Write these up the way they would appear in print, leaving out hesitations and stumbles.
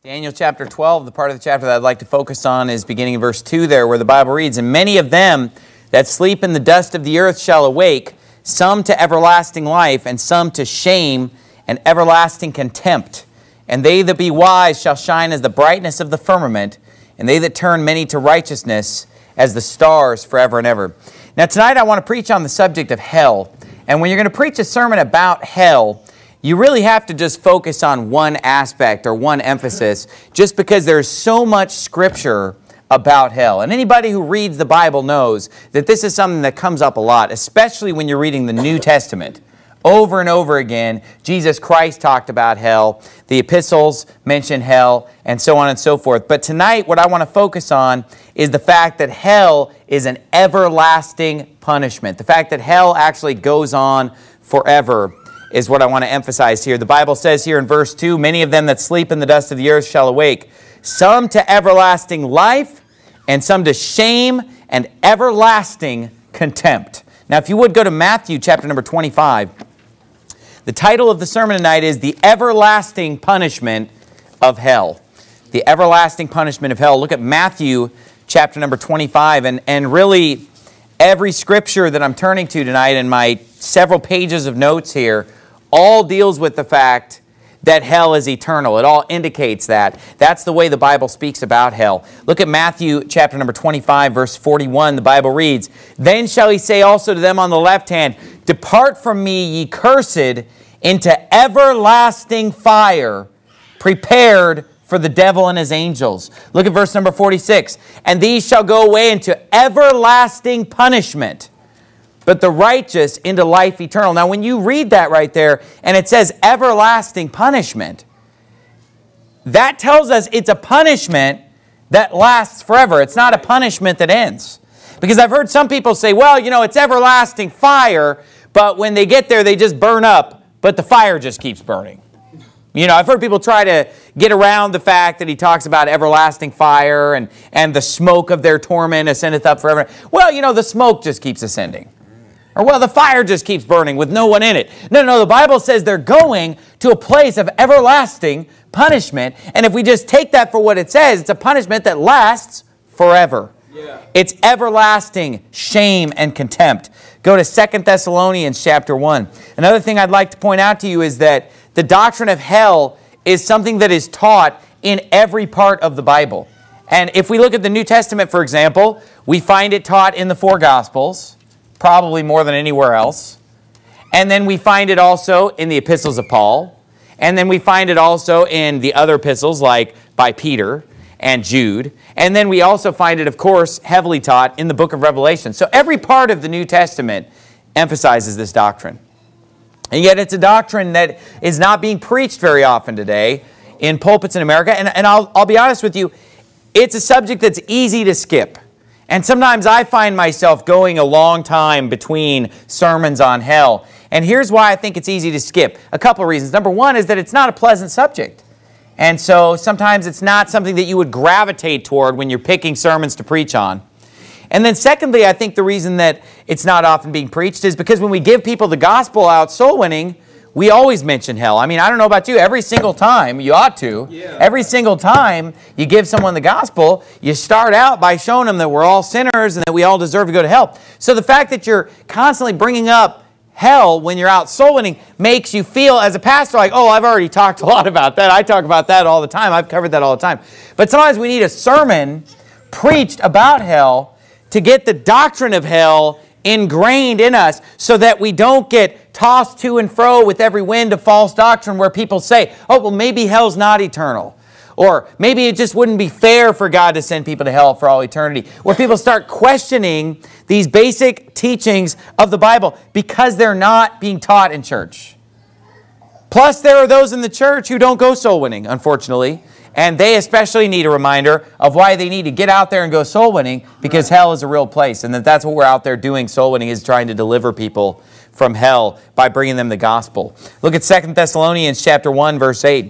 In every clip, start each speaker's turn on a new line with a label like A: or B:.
A: Daniel chapter 12, the part of the chapter that I'd like to focus on is beginning in verse 2 there, where the Bible reads, "And many of them that sleep in the dust of the earth shall awake, some to everlasting life, and some to shame and everlasting contempt. And they that be wise shall shine as the brightness of the firmament, and they that turn many to righteousness as the stars forever and ever." Now tonight I want to preach on the subject of hell. And when you're going to preach a sermon about hell, you really have to just focus on one aspect or one emphasis, just because there's so much scripture about hell. And anybody who reads the Bible knows that this is something that comes up a lot, especially when you're reading the New Testament. Over and over again, Jesus Christ talked about hell, the epistles mention hell, and so on and so forth. But tonight, what I want to focus on is the fact that hell is an everlasting punishment. The fact that hell actually goes on forever is what I want to emphasize here. The Bible says here in verse 2, "Many of them that sleep in the dust of the earth shall awake, some to everlasting life, and some to shame and everlasting contempt." Now, if you would go to Matthew chapter number 25. The title of the sermon tonight is "The Everlasting Punishment of Hell." The everlasting punishment of hell. Look at Matthew chapter number 25. And really, every scripture that I'm turning to tonight in my several pages of notes here all deals with the fact that hell is eternal. It all indicates that. That's the way the Bible speaks about hell. Look at Matthew chapter number 25, verse 41. The Bible reads, "Then shall he say also to them on the left hand, Depart from me, ye cursed, into everlasting fire, prepared for the devil and his angels." Look at verse number 46. "And these shall go away into everlasting punishment, but the righteous into life eternal." Now, when you read that right there, and it says everlasting punishment, that tells us it's a punishment that lasts forever. It's not a punishment that ends. Because I've heard some people say, well, you know, it's everlasting fire, but when they get there, they just burn up, but the fire just keeps burning. You know, I've heard people try to get around the fact that he talks about everlasting fire and the smoke of their torment ascendeth up forever. Well, you know, the smoke just keeps ascending. Or, well, the fire just keeps burning with no one in it. No, the Bible says they're going to a place of everlasting punishment. And if we just take that for what it says, it's a punishment that lasts forever. Yeah. It's everlasting shame and contempt. Go to 2 Thessalonians chapter 1. Another thing I'd like to point out to you is that the doctrine of hell is something that is taught in every part of the Bible. And if we look at the New Testament, for example, we find it taught in the four Gospels, probably more than anywhere else. And then we find it also in the epistles of Paul. And then we find it also in the other epistles like by Peter and Jude. And then we also find it, of course, heavily taught in the book of Revelation. So every part of the New Testament emphasizes this doctrine. And yet it's a doctrine that is not being preached very often today in pulpits in America. And I'll be honest with you, it's a subject that's easy to skip. And sometimes I find myself going a long time between sermons on hell. And here's why I think it's easy to skip. A couple of reasons. Number one is that it's not a pleasant subject. And so sometimes it's not something that you would gravitate toward when you're picking sermons to preach on. And then secondly, I think the reason that it's not often being preached is because when we give people the gospel out soul winning, we always mention hell. I mean, I don't know about you, every single time, you ought to, every single time you give someone the gospel, you start out by showing them that we're all sinners and that we all deserve to go to hell. So the fact that you're constantly bringing up hell when you're out soul winning makes you feel, as a pastor, like, oh, I've already talked a lot about that. I talk about that all the time. I've covered that all the time. But sometimes we need a sermon preached about hell to get the doctrine of hell ingrained in us so that we don't get tossed to and fro with every wind of false doctrine where people say, oh, well, maybe hell's not eternal. Or maybe it just wouldn't be fair for God to send people to hell for all eternity. Where people start questioning these basic teachings of the Bible because they're not being taught in church. Plus, there are those in the church who don't go soul winning, unfortunately. And they especially need a reminder of why they need to get out there and go soul winning, because hell is a real place. And that's what we're out there doing. Soul winning is trying to deliver people from hell by bringing them the gospel. Look at 2 Thessalonians chapter 1, verse 8.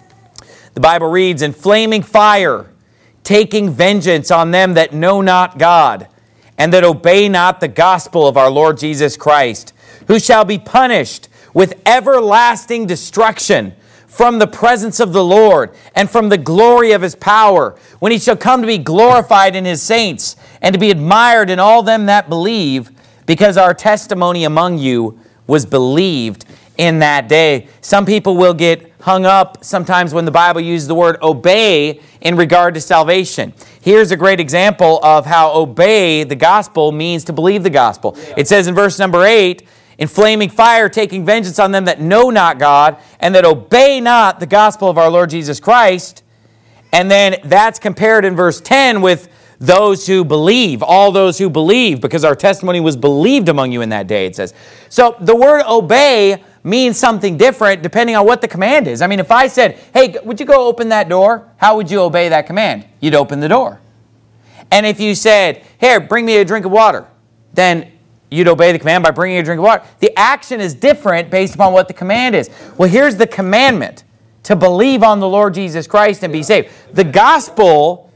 A: The Bible reads, "In flaming fire, taking vengeance on them that know not God, and that obey not the gospel of our Lord Jesus Christ, who shall be punished with everlasting destruction from the presence of the Lord and from the glory of his power, when he shall come to be glorified in his saints and to be admired in all them that believe, because our testimony among you was believed in that day. Some people will get hung up sometimes when the Bible uses the word obey in regard to salvation. Here's a great example of how obey the gospel means to believe the gospel. It says in verse number 8, in flaming fire, taking vengeance on them that know not God and that obey not the gospel of our Lord Jesus Christ. And then that's compared in verse 10 with those who believe, all those who believe, because our testimony was believed among you in that day, it says. So the word obey means something different depending on what the command is. I mean, if I said, hey, would you go open that door? How would you obey that command? You'd open the door. And if you said, here, bring me a drink of water, then you'd obey the command by bringing a drink of water. The action is different based upon what the command is. Well, here's the commandment, to believe on the Lord Jesus Christ and be saved. The gospel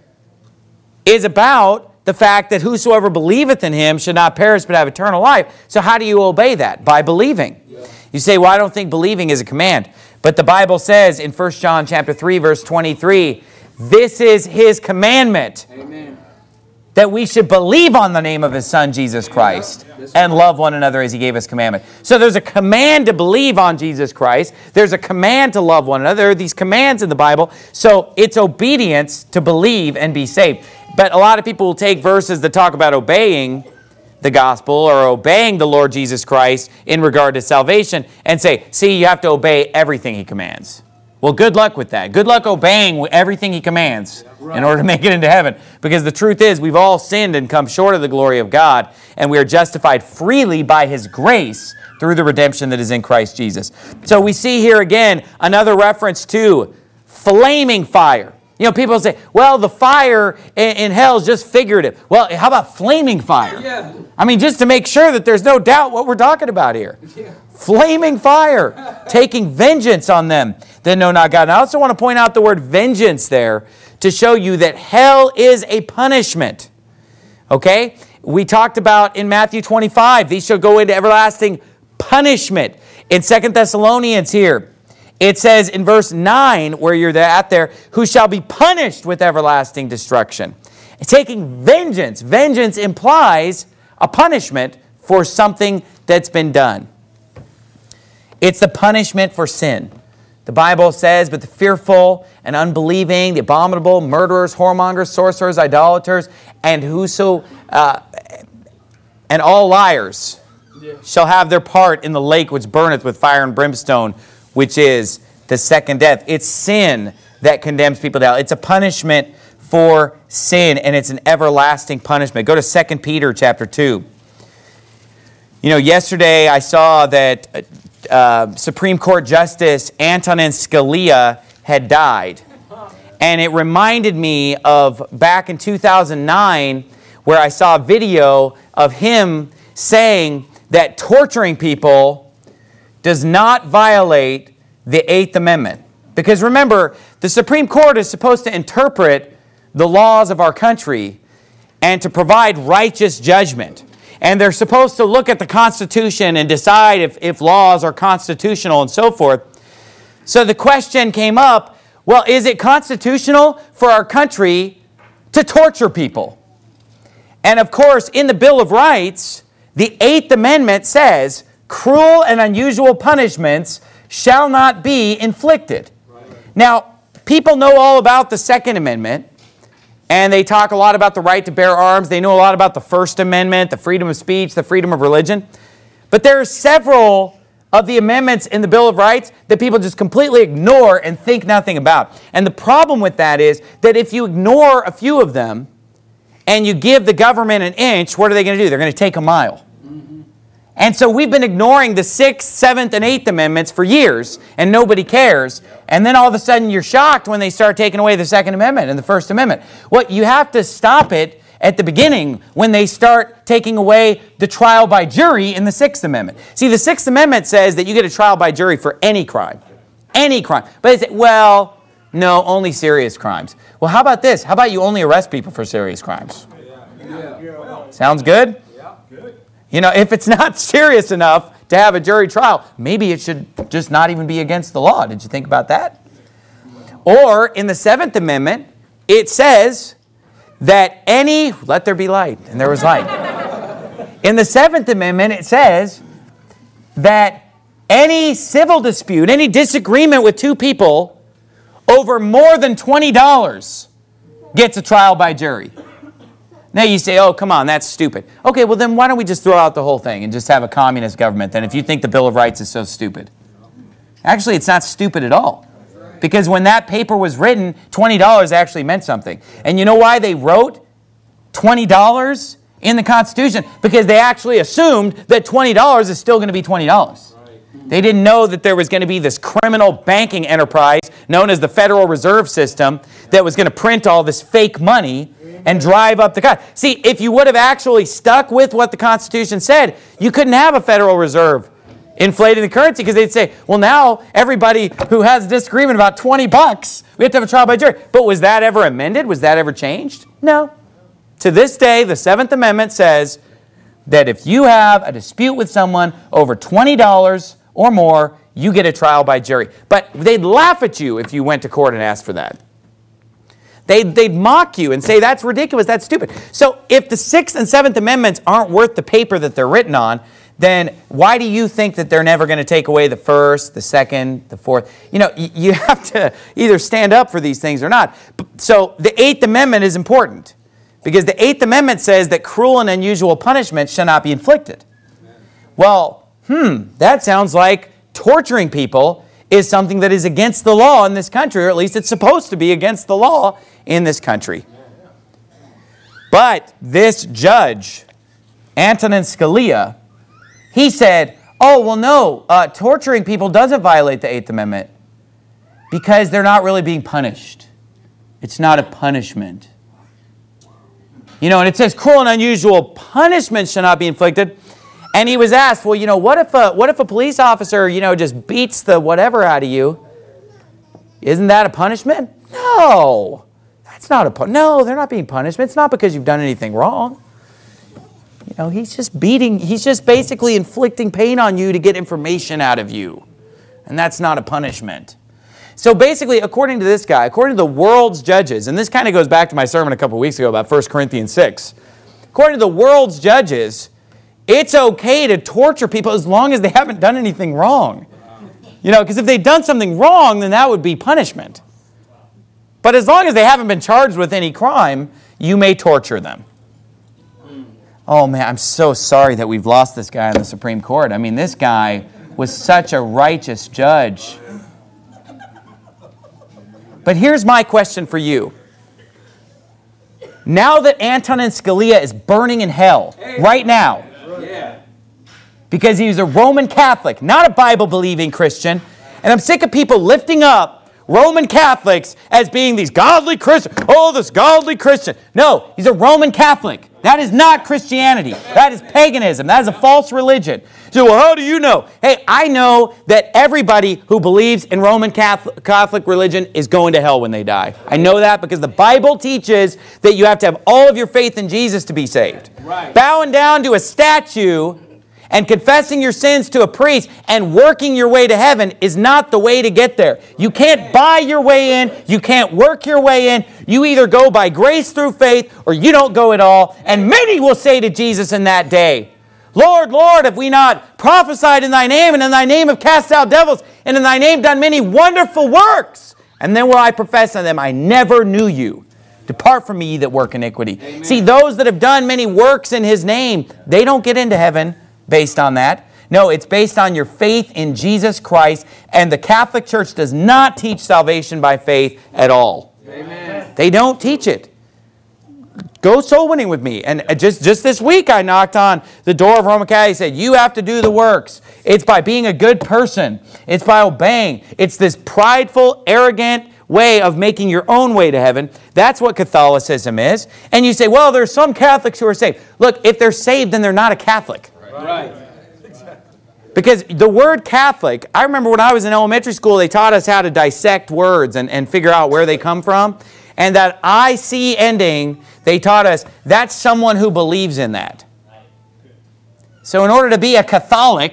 A: is about the fact that whosoever believeth in him should not perish but have eternal life. So how do you obey that? By believing. You say, well, I don't think believing is a command. But the Bible says in 1 John chapter 3, verse 23, this is his commandment. Amen. That we should believe on the name of his Son, Jesus Christ, and love one another as he gave us commandment. So there's a command to believe on Jesus Christ. There's a command to love one another. There are these commands in the Bible. So it's obedience to believe and be saved. But a lot of people will take verses that talk about obeying the gospel or obeying the Lord Jesus Christ in regard to salvation and say, see, you have to obey everything he commands. Well, good luck with that. Good luck obeying everything he commands in order to make it into heaven. Because the truth is, we've all sinned and come short of the glory of God, and we are justified freely by his grace through the redemption that is in Christ Jesus. So we see here again another reference to flaming fire. You know, people say, well, the fire in hell is just figurative. Well, how about flaming fire? Yeah. I mean, just to make sure that there's no doubt what we're talking about here. Yeah. Flaming fire, taking vengeance on them that know not God. And I also want to point out the word vengeance there to show you that hell is a punishment. Okay? We talked about in Matthew 25, these shall go into everlasting punishment. In 2 Thessalonians here, it says in verse 9, where you're at there, who shall be punished with everlasting destruction. Taking vengeance. Vengeance implies a punishment for something that's been done. It's the punishment for sin. The Bible says, but the fearful and unbelieving, the abominable, murderers, whoremongers, sorcerers, idolaters, and and all liars shall have their part in the lake which burneth with fire and brimstone, which is the second death. It's sin that condemns people to hell. It's a punishment for sin, and it's an everlasting punishment. Go to 2 Peter chapter 2. You know, yesterday I saw that Supreme Court Justice Antonin Scalia had died. And it reminded me of back in 2009 where I saw a video of him saying that torturing people does not violate the Eighth Amendment. Because remember, the Supreme Court is supposed to interpret the laws of our country and to provide righteous judgment. And they're supposed to look at the Constitution and decide if laws are constitutional and so forth. So the question came up, well, is it constitutional for our country to torture people? And of course, in the Bill of Rights, the Eighth Amendment says, cruel and unusual punishments shall not be inflicted. Right. Now, people know all about the Second Amendment, and they talk a lot about the right to bear arms. They know a lot about the First Amendment, the freedom of speech, the freedom of religion. But there are several of the amendments in the Bill of Rights that people just completely ignore and think nothing about. And the problem with that is that if you ignore a few of them and you give the government an inch, what are they going to do? They're going to take a mile. And so we've been ignoring the 6th, 7th, and 8th Amendments for years, and nobody cares. And then all of a sudden you're shocked when they start taking away the Second Amendment and the First Amendment. Well, you have to stop it at the beginning when they start taking away the trial by jury in the Sixth Amendment. See, the Sixth Amendment says that you get a trial by jury for any crime. Any crime. But they say, well, no, only serious crimes. Well, how about this? How about you only arrest people for serious crimes? Sounds good? You know, if it's not serious enough to have a jury trial. Maybe it should just not even be against the law. Did you think about that? Or in the 7th Amendment, it says that let there be light, and there was light. In the 7th Amendment, it says that any civil dispute, any disagreement with two people over more than $20 gets a trial by jury. Now you say, oh, come on, that's stupid. Okay, well then why don't we just throw out the whole thing and just have a communist government then if you think the Bill of Rights is so stupid? Actually, it's not stupid at all. Because when that paper was written, $20 actually meant something. And you know why they wrote $20 in the Constitution? Because they actually assumed that $20 is still going to be $20. They didn't know that there was going to be this criminal banking enterprise known as the Federal Reserve System that was going to print all this fake money and drive up the cost. See, if you would have actually stuck with what the Constitution said, you couldn't have a Federal Reserve inflating the currency, because they'd say, well, now everybody who has a disagreement about $20, we have to have a trial by jury. But was that ever amended? Was that ever changed? No. To this day, the 7th Amendment says that if you have a dispute with someone over $20 or more, you get a trial by jury. But they'd laugh at you if you went to court and asked for that. They'd mock you and say, that's ridiculous, that's stupid. So if the 6th and 7th Amendments aren't worth the paper that they're written on, then why do you think that they're never going to take away the 1st, the 2nd, the 4th? You know, you have to either stand up for these things or not. So the 8th Amendment is important, because the 8th Amendment says that cruel and unusual punishment shall not be inflicted. Well, that sounds like torturing people is something that is against the law in this country, or at least it's supposed to be against the law in this country. But this judge, Antonin Scalia, he said, oh, well, no, torturing people doesn't violate the 8th Amendment because they're not really being punished. It's not a punishment. You know, and it says cruel and unusual punishment shall not be inflicted. And he was asked, well, you know, what if a police officer, you know, just beats the whatever out of you? Isn't that a punishment? No, that's not a punishment. No, they're not being punished. It's not because you've done anything wrong. You know, he's just basically inflicting pain on you to get information out of you. And that's not a punishment. So basically, according to this guy, according to the world's judges, and this kind of goes back to my sermon a couple weeks ago about 1 Corinthians 6. According to the world's judges, it's okay to torture people as long as they haven't done anything wrong. You know, because if they've done something wrong, then that would be punishment. But as long as they haven't been charged with any crime, you may torture them. Oh man, I'm so sorry that we've lost this guy on the Supreme Court. I mean, this guy was such a righteous judge. But here's my question for you. Now that Antonin Scalia is burning in hell, right now, because he's a Roman Catholic, not a Bible-believing Christian, and I'm sick of people lifting up Roman Catholics as being these godly Christians. Oh, this godly Christian. No, he's a Roman Catholic. That is not Christianity. That is paganism. That is a false religion. So, well, how do you know? Hey, I know that everybody who believes in Roman Catholic religion is going to hell when they die. I know that because the Bible teaches that you have to have all of your faith in Jesus to be saved. Right. Bowing down to a statue and confessing your sins to a priest and working your way to heaven is not the way to get there. You can't buy your way in. You can't work your way in. You either go by grace through faith or you don't go at all. And many will say to Jesus in that day, Lord, Lord, have we not prophesied in thy name, and in thy name have cast out devils, and in thy name done many wonderful works? And then will I profess unto them, I never knew you. Depart from me, ye that work iniquity. Amen. See, those that have done many works in his name, they don't get into heaven based on that. No, it's based on your faith in Jesus Christ, and the Catholic Church does not teach salvation by faith at all. Amen. They don't teach it. Go soul winning with me. And just this week I knocked on the door of Roman Catholic. He said, you have to do the works. It's by being a good person. It's by obeying. It's this prideful, arrogant way of making your own way to heaven. That's what Catholicism is. And you say, well, there's some Catholics who are saved. Look, if they're saved, then they're not a Catholic. Right. Because the word Catholic, I remember when I was in elementary school, they taught us how to dissect words and figure out where they come from. And that IC ending, they taught us, that's someone who believes in that. So in order to be a Catholic,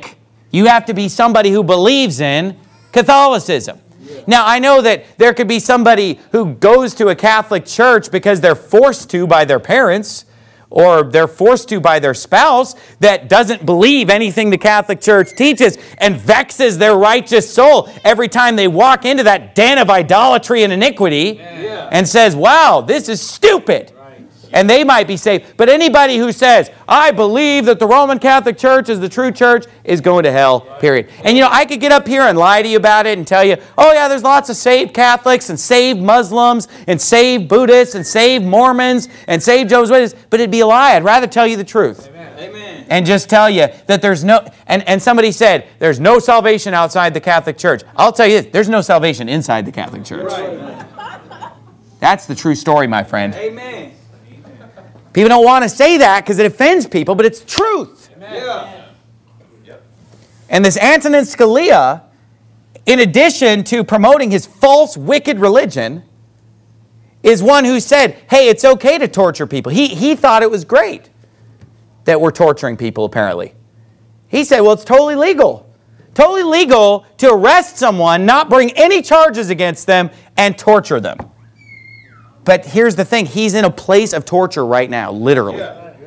A: You have to be somebody who believes in Catholicism. Now, I know that there could be somebody who goes to a Catholic church because they're forced to by their parents, or they're forced to by their spouse, that doesn't believe anything the Catholic Church teaches and vexes their righteous soul every time they walk into that den of idolatry and iniquity and says, wow, this is stupid. And they might be saved. But anybody who says, I believe that the Roman Catholic Church is the true church, is going to hell, period. And I could get up here and lie to you about it and tell you, oh yeah, there's lots of saved Catholics and saved Muslims and saved Buddhists and saved Mormons and saved Jehovah's Witnesses, but it'd be a lie. I'd rather tell you the truth. Amen. And just tell you that there's no, and somebody said, there's no salvation outside the Catholic Church. I'll tell you this, there's no salvation inside the Catholic Church. Right. That's the true story, my friend.
B: Amen.
A: People don't want to say that because it offends people, but it's truth.
B: Yeah.
A: And this Antonin Scalia, in addition to promoting his false, wicked religion, is one who said, hey, it's okay to torture people. He thought it was great that we're torturing people, apparently. He said, well, it's totally legal. Totally legal to arrest someone, not bring any charges against them, and torture them. But here's the thing. He's in a place of torture right now, literally.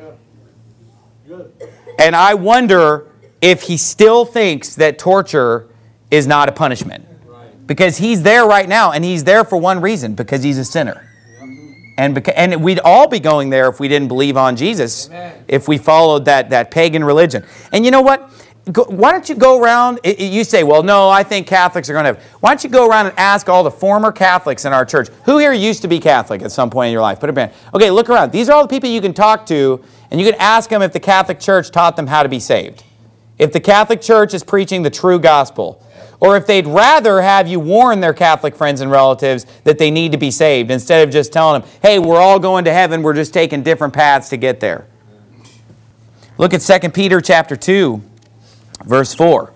A: And I wonder if he still thinks that torture is not a punishment. Because he's there right now, and he's there for one reason, because he's a sinner. And we'd all be going there if we didn't believe on Jesus, if we followed that pagan religion. And you know what? Why don't you go around, you say, well, no, I think Catholics are going to have. Why don't you go around and ask all the former Catholics in our church, who here used to be Catholic at some point in your life? Put it in. Okay, look around. These are all the people you can talk to, and you can ask them if the Catholic Church taught them how to be saved. If the Catholic Church is preaching the true gospel. Or if they'd rather have you warn their Catholic friends and relatives that they need to be saved, instead of just telling them, hey, we're all going to heaven, we're just taking different paths to get there. Look at 2 Peter chapter 2. Verse 4.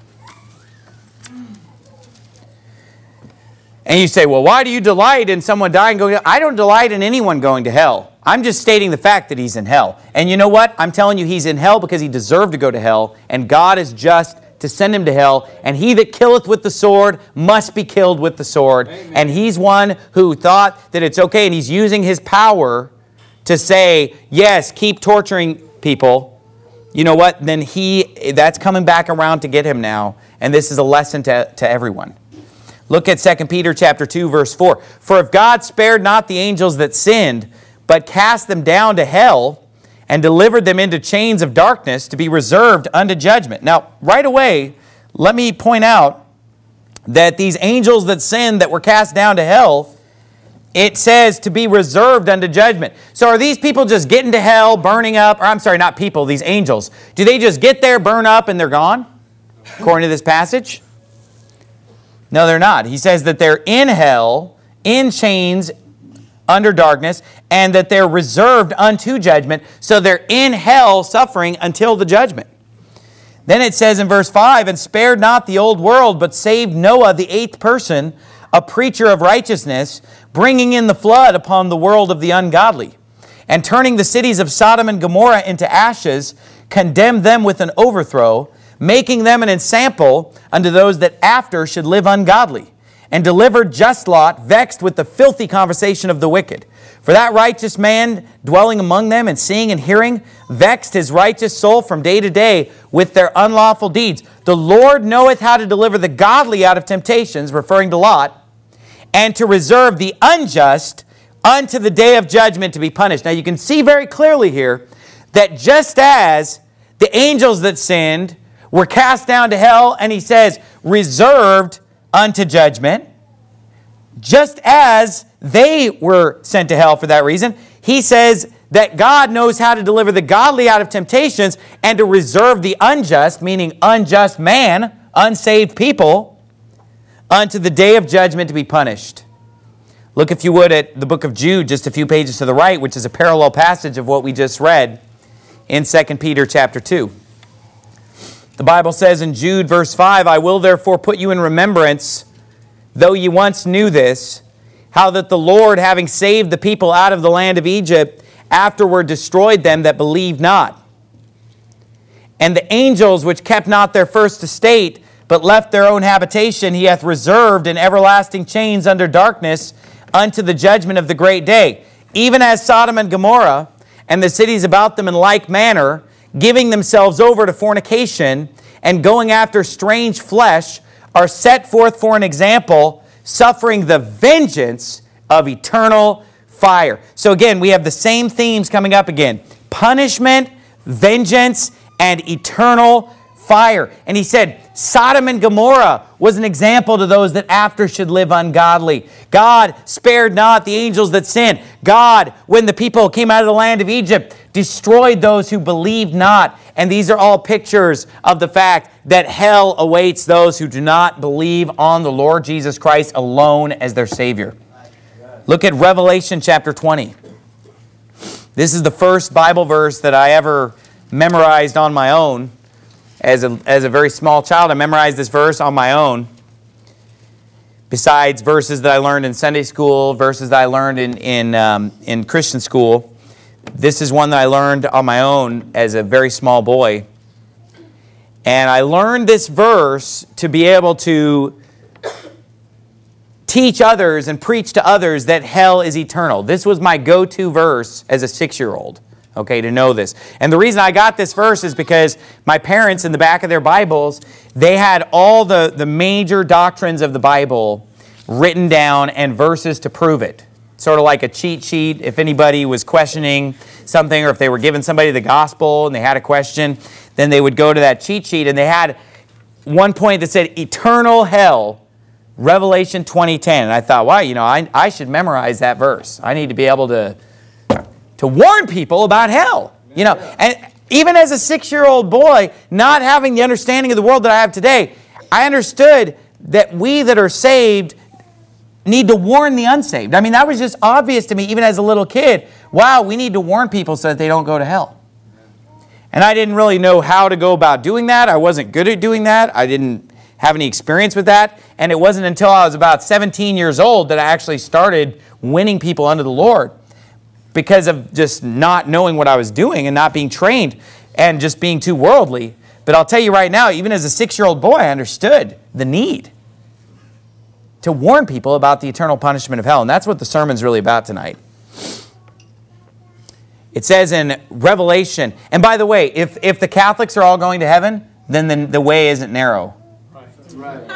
A: And you say, well, why do you delight in someone dying and going to hell? I don't delight in anyone going to hell. I'm just stating the fact that he's in hell. And you know what? I'm telling you he's in hell because he deserved to go to hell. And God is just to send him to hell. And he that killeth with the sword must be killed with the sword. Amen. And he's one who thought that it's okay. And he's using his power to say, yes, keep torturing people. You know what? Then that's coming back around to get him now. And this is a lesson to everyone. Look at 2 Peter chapter 2, verse 4. For if God spared not the angels that sinned, but cast them down to hell, and delivered them into chains of darkness to be reserved unto judgment. Now, right away, let me point out that these angels that sinned that were cast down to hell, it says to be reserved unto judgment. So are these people just getting to hell, burning up? Or I'm sorry, not people, these angels. Do they just get there, burn up, and they're gone? According to this passage? No, they're not. He says that they're in hell, in chains, under darkness, and that they're reserved unto judgment. So they're in hell suffering until the judgment. Then it says in verse 5, and spared not the old world, but saved Noah, the eighth person, a preacher of righteousness, bringing in the flood upon the world of the ungodly, and turning the cities of Sodom and Gomorrah into ashes, condemned them with an overthrow, making them an ensample unto those that after should live ungodly, and delivered just Lot, vexed with the filthy conversation of the wicked. For that righteous man dwelling among them and seeing and hearing, vexed his righteous soul from day to day with their unlawful deeds. The Lord knoweth how to deliver the godly out of temptations, referring to Lot, and to reserve the unjust unto the day of judgment to be punished. Now you can see very clearly here that just as the angels that sinned were cast down to hell, and he says, reserved unto judgment, just as they were sent to hell for that reason, he says that God knows how to deliver the godly out of temptations and to reserve the unjust, meaning unjust man, unsaved people, unto the day of judgment to be punished. Look, if you would, at the book of Jude, just a few pages to the right, which is a parallel passage of what we just read in 2 Peter chapter 2. The Bible says in Jude verse 5, I will therefore put you in remembrance, though ye once knew this, how that the Lord, having saved the people out of the land of Egypt, afterward destroyed them that believed not. And the angels which kept not their first estate, but left their own habitation, he hath reserved in everlasting chains under darkness unto the judgment of the great day. Even as Sodom and Gomorrah and the cities about them in like manner, giving themselves over to fornication and going after strange flesh, are set forth for an example, suffering the vengeance of eternal fire. So again, we have the same themes coming up again. Punishment, vengeance, and eternal fire. And he said, Sodom and Gomorrah was an example to those that after should live ungodly. God spared not the angels that sinned. God, when the people came out of the land of Egypt, destroyed those who believed not. And these are all pictures of the fact that hell awaits those who do not believe on the Lord Jesus Christ alone as their Savior. Look at Revelation chapter 20. This is the first Bible verse that I ever memorized on my own. As a very small child, I memorized this verse on my own. Besides verses that I learned in Sunday school, verses that I learned in Christian school, this is one that I learned on my own as a very small boy. And I learned this verse to be able to teach others and preach to others that hell is eternal. This was my go-to verse as a 6-year-old. Okay, to know this. And the reason I got this verse is because my parents, in the back of their Bibles, they had all the major doctrines of the Bible written down and verses to prove it. Sort of like a cheat sheet. If anybody was questioning something, or if they were giving somebody the gospel and they had a question, then they would go to that cheat sheet. And they had one point that said, eternal hell, Revelation 20:10. And I thought, wow, I should memorize that verse. I need to be able to warn people about hell. And even as a 6-year-old boy, not having the understanding of the world that I have today, I understood that we that are saved need to warn the unsaved. I mean, that was just obvious to me even as a little kid. Wow, we need to warn people so that they don't go to hell. And I didn't really know how to go about doing that. I wasn't good at doing that. I didn't have any experience with that. And it wasn't until I was about 17 years old that I actually started winning people unto the Lord, because of just not knowing what I was doing and not being trained and just being too worldly. But I'll tell you right now, even as a 6-year-old boy, I understood the need to warn people about the eternal punishment of hell. And that's what the sermon's really about tonight. It says in Revelation, and by the way, if the Catholics are all going to heaven, then the way isn't narrow. Right.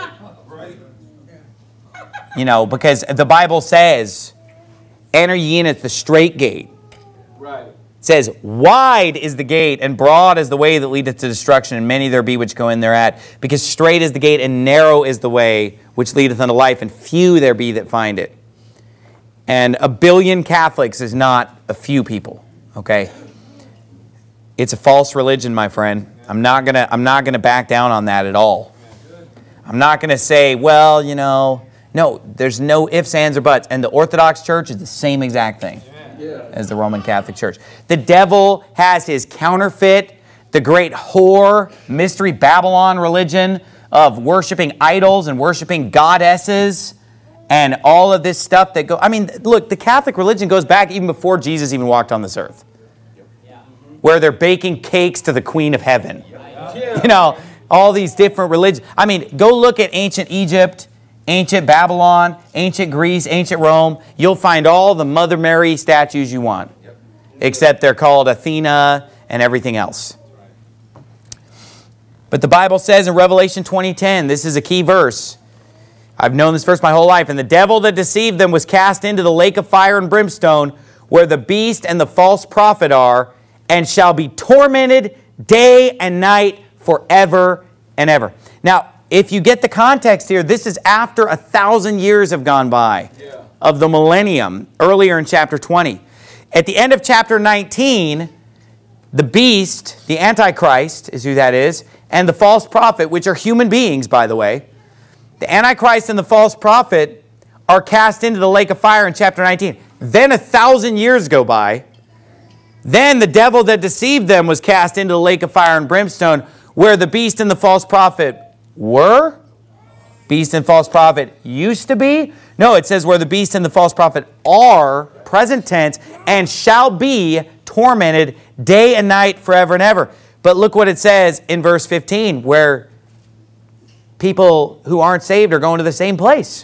A: Because the Bible says, enter ye in at the strait gate. Right. It says, wide is the gate, and broad is the way that leadeth to destruction, and many there be which go in thereat. Because strait is the gate, and narrow is the way which leadeth unto life, and few there be that find it. And 1 billion Catholics is not a few people, okay? It's a false religion, my friend. I'm not gonna back down on that at all. I'm not gonna say, well, no, there's no ifs, ands, or buts. And the Orthodox Church is the same exact thing as the Roman Catholic Church. The devil has his counterfeit, the great whore, mystery Babylon religion of worshiping idols and worshiping goddesses and all of this stuff that look, the Catholic religion goes back even before Jesus even walked on this earth. Where they're baking cakes to the Queen of Heaven. All these different religions. Go look at ancient Egypt, ancient Babylon, ancient Greece, ancient Rome. You'll find all the Mother Mary statues you want. Except they're called Athena and everything else. But the Bible says in Revelation 20:10, this is a key verse. I've known this verse my whole life. And the devil that deceived them was cast into the lake of fire and brimstone, where the beast and the false prophet are, and shall be tormented day and night forever and ever. Now, if you get the context here, this is after 1,000 years have gone by of the millennium, earlier in chapter 20. At the end of chapter 19, the beast, the Antichrist is who that is, and the false prophet, which are human beings, by the way, the Antichrist and the false prophet are cast into the lake of fire in chapter 19. Then 1,000 years go by. Then the devil that deceived them was cast into the lake of fire and brimstone, where the beast and the false prophet were? Beast and false prophet used to be? No, it says where the beast and the false prophet are, present tense, and shall be tormented day and night forever and ever. But look what it says in verse 15, where people who aren't saved are going to the same place.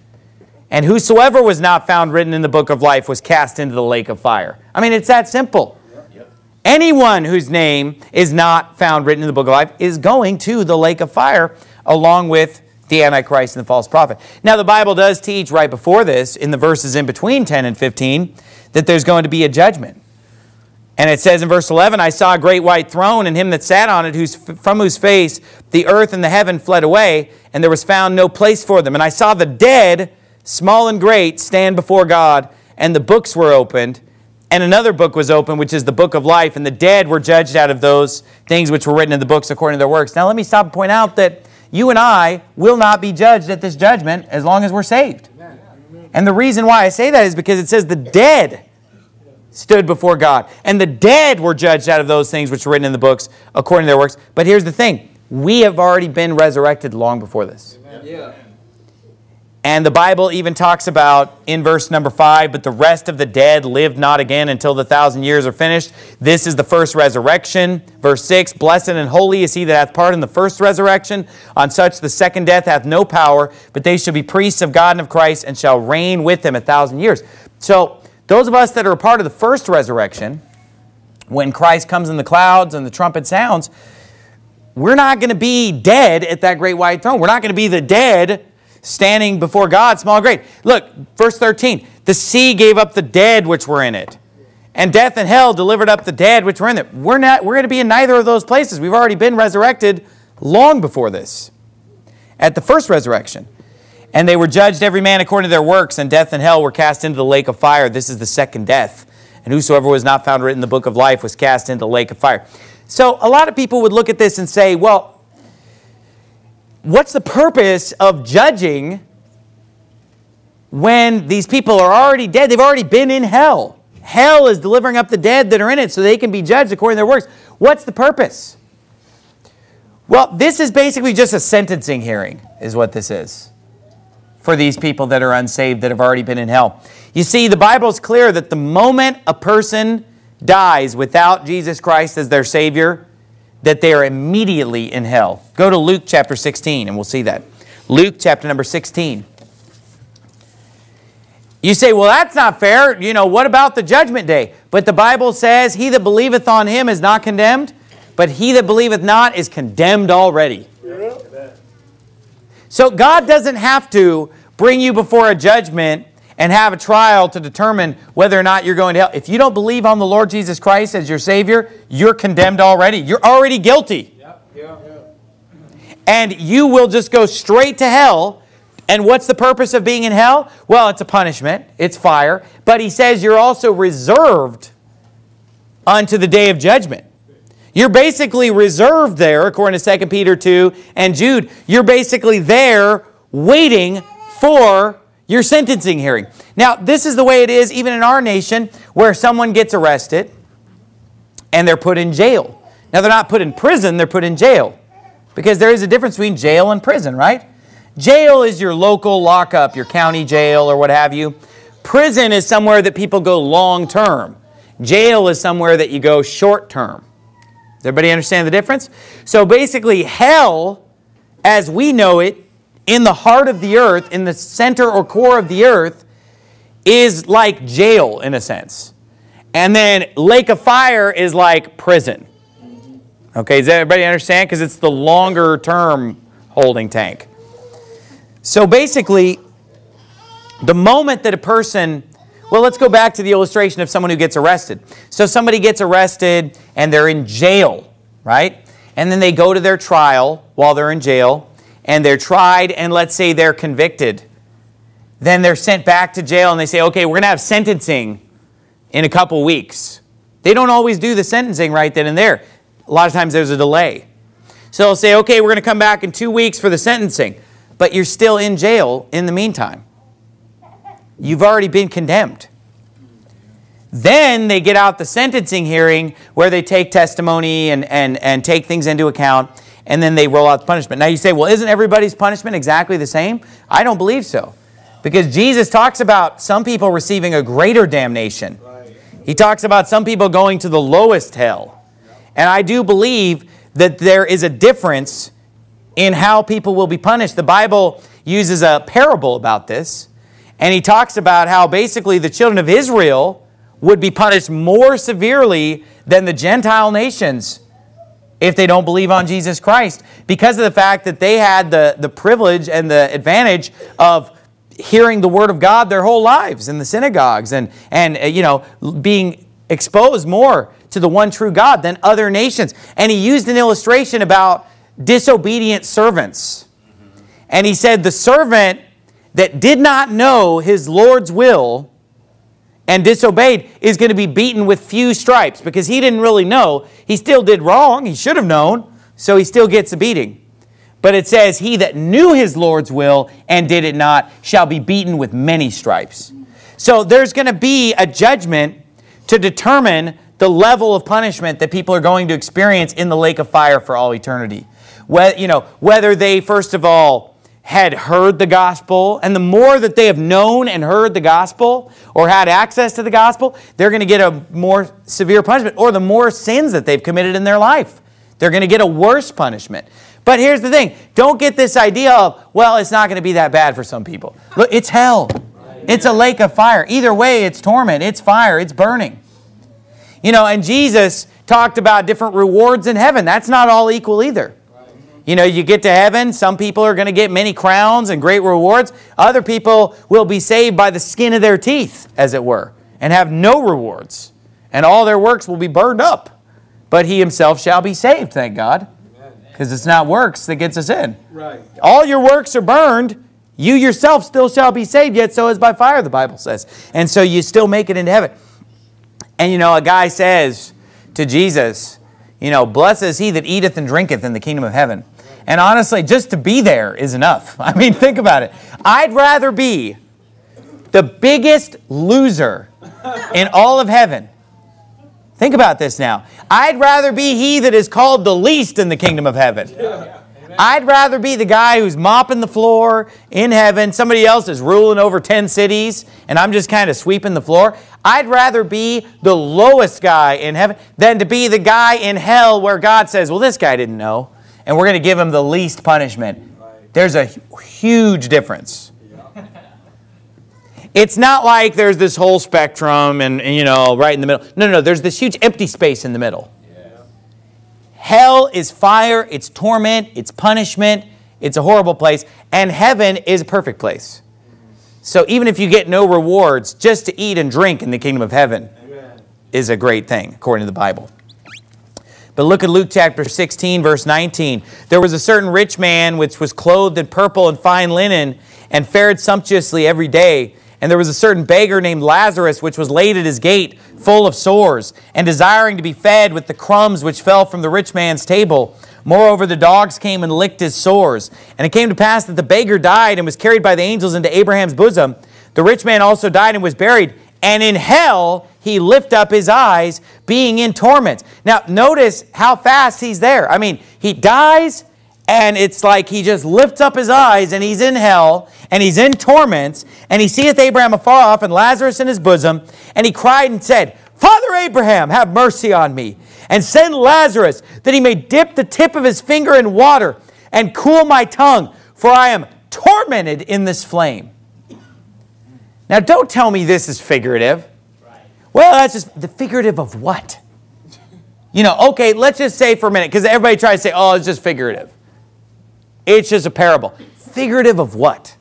A: And whosoever was not found written in the book of life was cast into the lake of fire. I mean, it's that simple. Yep. Anyone whose name is not found written in the book of life is going to the lake of fire along with the Antichrist and the false prophet. Now, the Bible does teach right before this, in the verses in between 10 and 15, that there's going to be a judgment. And it says in verse 11, I saw a great white throne, and him that sat on it, from whose face the earth and the heaven fled away, and there was found no place for them. And I saw the dead, small and great, stand before God, and the books were opened. And another book was opened, which is the book of life, and the dead were judged out of those things which were written in the books according to their works. Now let me stop and point out that you and I will not be judged at this judgment as long as we're saved. And the reason why I say that is because it says the dead stood before God. And the dead were judged out of those things which were written in the books according to their works. But here's the thing. We have already been resurrected long before this. Yeah. And the Bible even talks about, in verse number 5, but the rest of the dead lived not again until the 1,000 years are finished. This is the first resurrection. Verse 6, blessed and holy is he that hath part in the first resurrection. On such the second death hath no power, but they shall be priests of God and of Christ, and shall reign with him 1,000 years. So, those of us that are a part of the first resurrection, when Christ comes in the clouds and the trumpet sounds, we're not going to be dead at that great white throne. We're not going to be the dead standing before God, small and great. Look, verse 13, the sea gave up the dead which were in it, and death and hell delivered up the dead which were in it. We're going to be in neither of those places. We've already been resurrected long before this, at the first resurrection. And they were judged every man according to their works, and death and hell were cast into the lake of fire. This is the second death. And whosoever was not found written in the book of life was cast into the lake of fire. So a lot of people would look at this and say, well, what's the purpose of judging when these people are already dead? They've already been in hell. Hell is delivering up the dead that are in it so they can be judged according to their works. What's the purpose? Well, this is basically just a sentencing hearing, is what this is, for these people that are unsaved that have already been in hell. You see, the Bible is clear that the moment a person dies without Jesus Christ as their Savior, that they are immediately in hell. Go to Luke chapter 16 and we'll see that. Luke chapter number 16. You say, well, that's not fair. You know, what about the judgment day? But the Bible says, he that believeth on him is not condemned, but he that believeth not is condemned already. Yeah. So God doesn't have to bring you before a judgment and have a trial to determine whether or not you're going to hell. If you don't believe on the Lord Jesus Christ as your Savior, you're condemned already. You're already guilty. Yeah. And you will just go straight to hell. And what's the purpose of being in hell? Well, it's a punishment. It's fire. But he says you're also reserved unto the day of judgment. You're basically reserved there, according to 2 Peter 2 and Jude. You're basically there waiting for your sentencing hearing. Now, this is the way it is even in our nation, where someone gets arrested and they're put in jail. Now, they're not put in prison, they're put in jail. Because there is a difference between jail and prison, right? Jail is your local lockup, your county jail or what have you. Prison is somewhere that people go long term. Jail is somewhere that you go short term. Does everybody understand the difference? So basically, hell, as we know it, in the heart of the earth, in the center or core of the earth, is like jail in a sense. And then lake of fire is like prison. Okay, does everybody understand? Because it's the longer term holding tank. So basically, the moment that a person, well, let's go back to the illustration of someone who gets arrested. So somebody gets arrested and they're in jail, right? And then they go to their trial while they're in jail, and they're tried, and let's say they're convicted. Then they're sent back to jail, and they say, okay, we're going to have sentencing in a couple weeks. They don't always do the sentencing right then and there. A lot of times there's a delay. So they'll say, okay, we're going to come back in 2 weeks for the sentencing. But you're still in jail in the meantime. You've already been condemned. Then they get out the sentencing hearing where they take testimony and take things into account, and then they roll out the punishment. Now you say, well, isn't everybody's punishment exactly the same? I don't believe so. Because Jesus talks about some people receiving a greater damnation. He talks about some people going to the lowest hell. And I do believe that there is a difference in how people will be punished. The Bible uses a parable about this, and he talks about how basically the children of Israel would be punished more severely than the Gentile nations if they don't believe on Jesus Christ, because of the fact that they had the privilege and the advantage of hearing the Word of God their whole lives in the synagogues and being exposed more to the one true God than other nations. And he used an illustration about disobedient servants. And he said the servant that did not know his Lord's will and disobeyed is going to be beaten with few stripes because he didn't really know. He still did wrong. He should have known, so he still gets a beating. But it says, he that knew his Lord's will and did it not shall be beaten with many stripes. So there's going to be a judgment to determine the level of punishment that people are going to experience in the lake of fire for all eternity. Whether they, first of all, had heard the gospel, and the more that they have known and heard the gospel or had access to the gospel, they're going to get a more severe punishment, or the more sins that they've committed in their life, they're going to get a worse punishment. But here's the thing. Don't get this idea of, well, it's not going to be that bad for some people. Look, it's hell. It's a lake of fire. Either way, it's torment. It's fire. It's burning. And Jesus talked about different rewards in heaven. That's not all equal either. You get to heaven, some people are going to get many crowns and great rewards. Other people will be saved by the skin of their teeth, as it were, and have no rewards. And all their works will be burned up. But he himself shall be saved, thank God. Because it's not works that gets us in. Right. All your works are burned. You yourself still shall be saved, yet so is by fire, the Bible says. And so you still make it into heaven. And a guy says to Jesus, blessed is he that eateth and drinketh in the kingdom of heaven. And honestly, just to be there is enough. I mean, think about it. I'd rather be the biggest loser in all of heaven. Think about this now. I'd rather be he that is called the least in the kingdom of heaven. I'd rather be the guy who's mopping the floor in heaven. Somebody else is ruling over 10 cities, and I'm just kind of sweeping the floor. I'd rather be the lowest guy in heaven than to be the guy in hell where God says, well, this guy didn't know, and we're going to give him the least punishment. There's a huge difference. It's not like there's this whole spectrum and right in the middle. No, there's this huge empty space in the middle. Hell is fire, it's torment, it's punishment, it's a horrible place, and heaven is a perfect place. So even if you get no rewards, just to eat and drink in the kingdom of heaven is a great thing, according to the Bible. But look at Luke chapter 16, verse 19. There was a certain rich man which was clothed in purple and fine linen and fared sumptuously every day. And there was a certain beggar named Lazarus, which was laid at his gate, full of sores, and desiring to be fed with the crumbs which fell from the rich man's table. Moreover, the dogs came and licked his sores. And it came to pass that the beggar died and was carried by the angels into Abraham's bosom. The rich man also died and was buried. And in hell he lifted up his eyes, being in torments. Now, notice how fast he's there. I mean, he dies, and it's like he just lifts up his eyes, and he's in hell, and he's in torments, and he seeth Abraham afar off, and Lazarus in his bosom, and he cried and said, Father Abraham, have mercy on me, and send Lazarus, that he may dip the tip of his finger in water, and cool my tongue, for I am tormented in this flame. Now, don't tell me this is figurative. Well, that's just the figurative of what? Okay, let's just say for a minute, because everybody tries to say, oh, it's just figurative. It's just a parable. Figurative of what?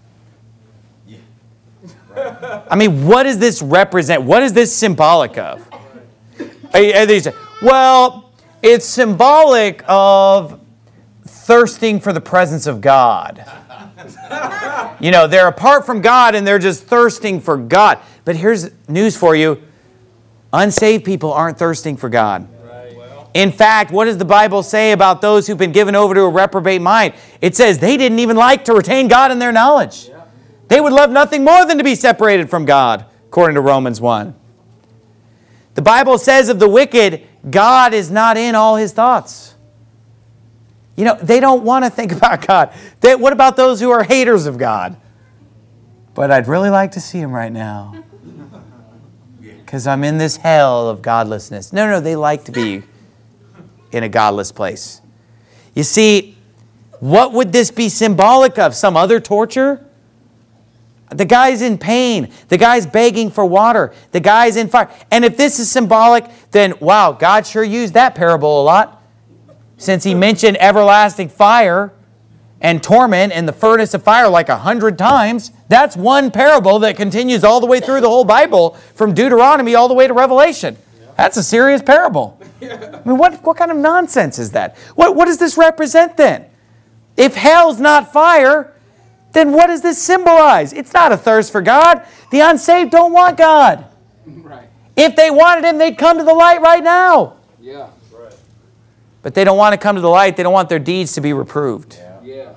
A: I mean, what does this represent? What is this symbolic of? And they say, well, it's symbolic of thirsting for the presence of God. They're apart from God and they're just thirsting for God. But here's news for you. Unsaved people aren't thirsting for God. In fact, what does the Bible say about those who've been given over to a reprobate mind? It says they didn't even like to retain God in their knowledge. They would love nothing more than to be separated from God, according to Romans 1. The Bible says of the wicked, God is not in all his thoughts. They don't want to think about God. What about those who are haters of God? But I'd really like to see him right now, because I'm in this hell of godlessness. No, they like to be in a godless place. You see, what would this be symbolic of? Some other torture? The guy's in pain. The guy's begging for water. The guy's in fire. And if this is symbolic, then wow, God sure used that parable a lot. Since he mentioned everlasting fire and torment and the furnace of fire like 100 times, that's one parable that continues all the way through the whole Bible, from Deuteronomy all the way to Revelation. That's a serious parable. I mean, what kind of nonsense is that? What does this represent then? If hell's not fire, then what does this symbolize? It's not a thirst for God. The unsaved don't want God.
B: Right.
A: If they wanted Him, they'd come to the light right now.
B: Yeah. Right.
A: But they don't want to come to the light. They don't want their deeds to be reproved.
B: Yeah.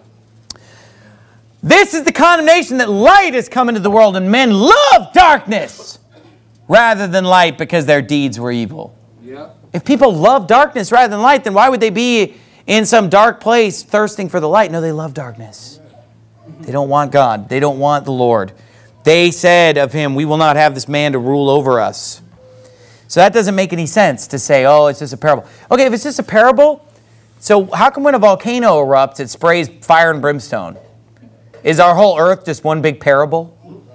A: This is the condemnation, that light has come into the world, and men love darkness rather than light because their deeds were evil.
B: Yeah.
A: If people love darkness rather than light, then why would they be in some dark place thirsting for the light? No, they love darkness. They don't want God. They don't want the Lord. They said of Him, we will not have this man to rule over us. So that doesn't make any sense to say, oh, it's just a parable. Okay, if it's just a parable, so how come when a volcano erupts, it sprays fire and brimstone? Is our whole earth just one big parable?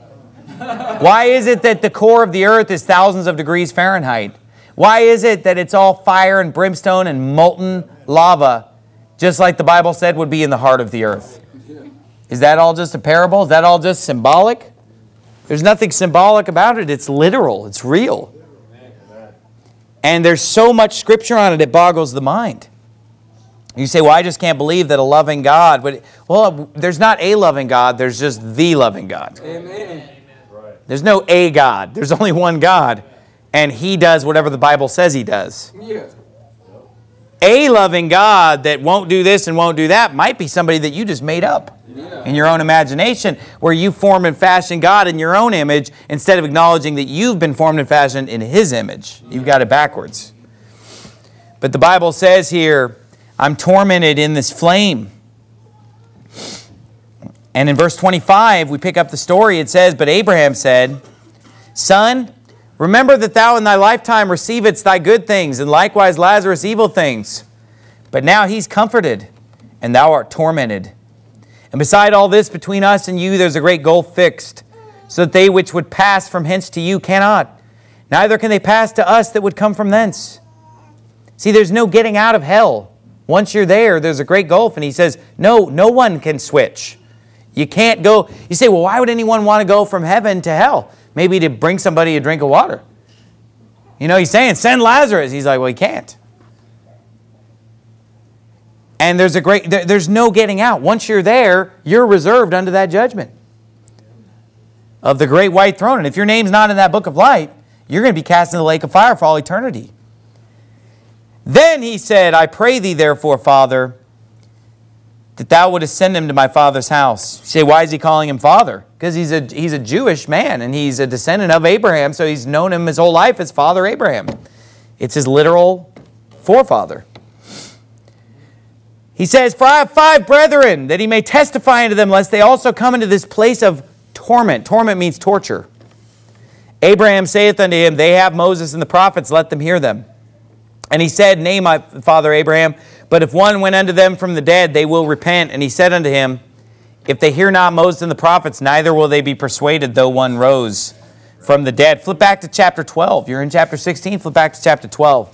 A: Why is it that the core of the earth is thousands of degrees Fahrenheit? Why is it that it's all fire and brimstone and molten lava, just like the Bible said would be in the heart of the earth? Is that all just a parable? Is that all just symbolic? There's nothing symbolic about it. It's literal. It's real. And there's so much Scripture on it, it boggles the mind. You say, well, I just can't believe that a loving God would... Well, there's not a loving God. There's just the loving God.
B: Amen.
A: There's no a God. There's only one God. And He does whatever the Bible says He does.
B: Yeah.
A: A loving God that won't do this and won't do that might be somebody that you just made up in your own imagination, where you form and fashion God in your own image instead of acknowledging that you've been formed and fashioned in His image. You've got it backwards. But the Bible says here, I'm tormented in this flame. And in verse 25, we pick up the story. It says, but Abraham said, Son, remember that thou in thy lifetime receivedst thy good things, and likewise Lazarus evil things. But now he's comforted, and thou art tormented. And beside all this, between us and you, there's a great gulf fixed, so that they which would pass from hence to you cannot. Neither can they pass to us that would come from thence. See, there's no getting out of hell. Once you're there, there's a great gulf. And he says, no one can switch. You can't go. You say, well, why would anyone want to go from heaven to hell? Maybe to bring somebody a drink of water. You know, he's saying, send Lazarus. He's like, well, he can't. And there's no getting out. Once you're there, you're reserved unto that judgment of the great white throne. And if your name's not in that book of life, you're going to be cast in the lake of fire for all eternity. Then he said, I pray thee therefore, Father, that thou wouldest send him to my father's house. You say, why is he calling him father? Because he's a Jewish man, and he's a descendant of Abraham, so he's known him his whole life as Father Abraham. It's his literal forefather. He says, for I have 5 brethren, that he may testify unto them, lest they also come into this place of torment. Torment means torture. Abraham saith unto him, they have Moses and the prophets, let them hear them. And he said, nay, my father Abraham, but if one went unto them from the dead, they will repent. And he said unto him, if they hear not Moses and the prophets, neither will they be persuaded, though one rose from the dead. Flip back to chapter 12. You're in chapter 16, flip back to chapter 12.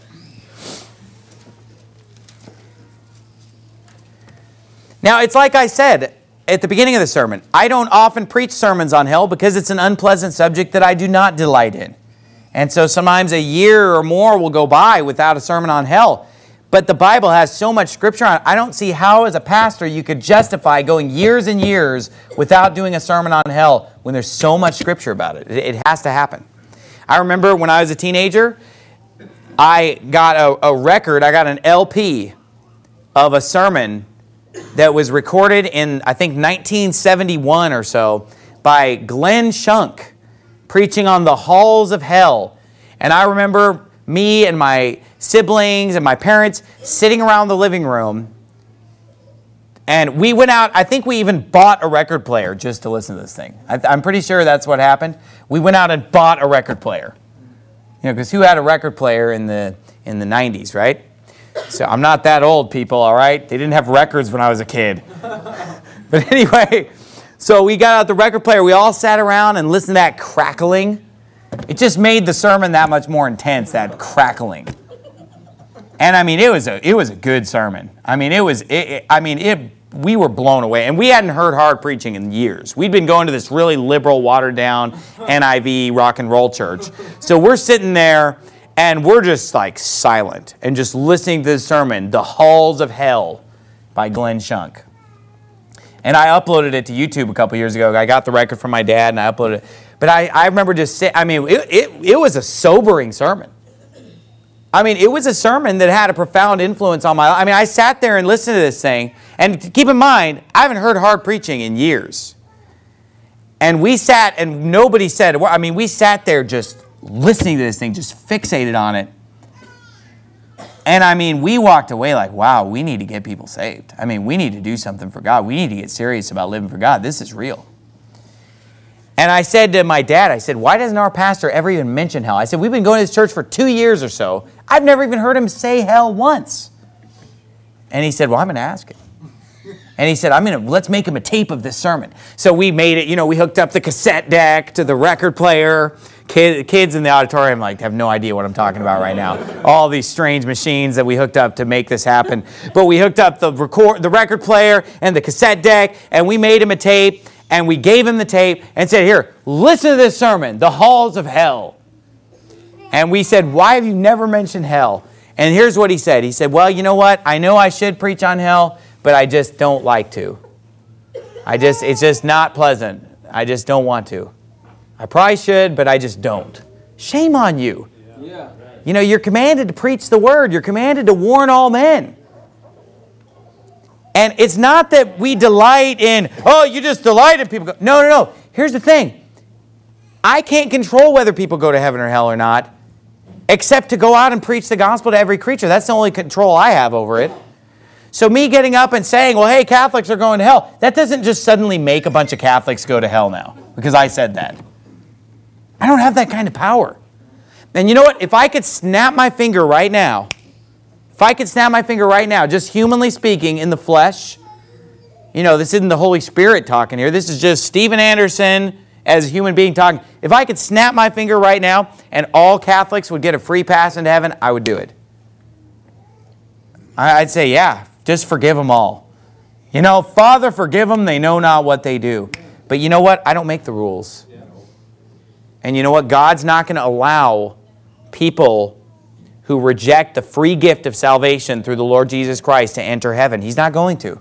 A: Now, it's like I said at the beginning of the sermon, I don't often preach sermons on hell because it's an unpleasant subject that I do not delight in. And so sometimes a year or more will go by without a sermon on hell. But the Bible has so much Scripture on it, I don't see how as a pastor you could justify going years and years without doing a sermon on hell when there's so much Scripture about it. It has to happen. I remember when I was a teenager, I got a record, I got an LP of a sermon that was recorded in, I think, 1971 or so by Glenn Shunk, preaching on the halls of hell. And I remember me and my siblings and my parents sitting around the living room. And we went out, I think we even bought a record player just to listen to this thing. I'm pretty sure that's what happened. We went out and bought a record player. You know, because who had a record player in the 90s, right? So I'm not that old, people, all right? They didn't have records when I was a kid. But anyway, so we got out the record player. We all sat around and listened to that crackling. It just made the sermon that much more intense, that crackling. And I mean, it was a good sermon. I mean, we were blown away. And we hadn't heard hard preaching in years. We'd been going to this really liberal, watered-down NIV rock and roll church. So we're sitting there, and we're just like silent and just listening to this sermon, The Halls of Hell by Glenn Shunk. And I uploaded it to YouTube a couple years ago. I got the record from my dad, and I uploaded it. But I remember just saying, it was a sobering sermon. I mean, it was a sermon that had a profound influence on my life. I mean, I sat there and listened to this thing. And keep in mind, I haven't heard hard preaching in years. And we sat, and nobody said, we sat there just listening to this thing, just fixated on it. And I mean, we walked away like, wow, we need to get people saved. I mean, we need to do something for God. We need to get serious about living for God. This is real. And I said to my dad, I said, why doesn't our pastor ever even mention hell? I said, we've been going to this church for 2 years or so. I've never even heard him say hell once. And he said, well, I'm going to ask him. And he said, let's make him a tape of this sermon. So we made it, we hooked up the cassette deck to the record player. Kids in the auditorium have no idea what I'm talking about right now. All these strange machines that we hooked up to make this happen. But we hooked up the record player and the cassette deck, and we made him a tape. And we gave him the tape and said, here, listen to this sermon, The Halls of Hell. And we said, why have you never mentioned hell? And here's what he said. He said, well, you know what? I know I should preach on hell, but I just don't like to. It's just not pleasant. I just don't want to. I probably should, but I just don't. Shame on you. Yeah. You're commanded to preach the word. You're commanded to warn all men. And it's not that we delight in, you just delight in people. No. Here's the thing. I can't control whether people go to heaven or hell or not, except to go out and preach the gospel to every creature. That's the only control I have over it. So me getting up and saying, well, hey, Catholics are going to hell, that doesn't just suddenly make a bunch of Catholics go to hell now, because I said that. I don't have that kind of power. And you know what? If I could snap my finger right now, just humanly speaking, in the flesh, this isn't the Holy Spirit talking here. This is just Steven Anderson as a human being talking. If I could snap my finger right now and all Catholics would get a free pass into heaven, I would do it. I'd say, yeah, just forgive them all. Father, forgive them. They know not what they do. But you know what? I don't make the rules. And you know what? God's not going to allow people who reject the free gift of salvation through the Lord Jesus Christ to enter heaven. He's not going to.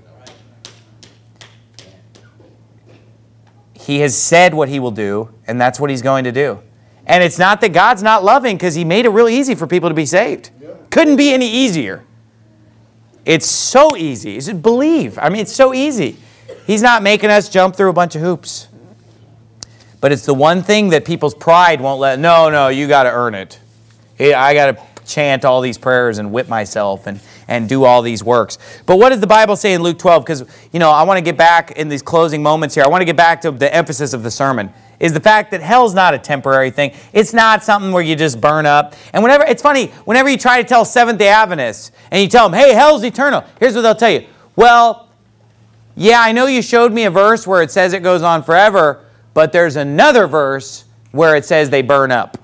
A: He has said what he will do, and that's what he's going to do. And it's not that God's not loving, because he made it really easy for people to be saved. Couldn't be any easier. It's so easy. Just believe. It's so easy. He's not making us jump through a bunch of hoops. But it's the one thing that people's pride won't let. No, you got to earn it. I got to chant all these prayers and whip myself and do all these works. But what does the Bible say in Luke 12? Because, I want to get back in these closing moments here. I want to get back to the emphasis of the sermon, is the fact that hell's not a temporary thing. It's not something where you just burn up. And it's funny, whenever you try to tell Seventh-day Adventists and you tell them, hey, hell's eternal, here's what they'll tell you. Well, yeah, I know you showed me a verse where it says it goes on forever, but there's another verse where it says they burn up.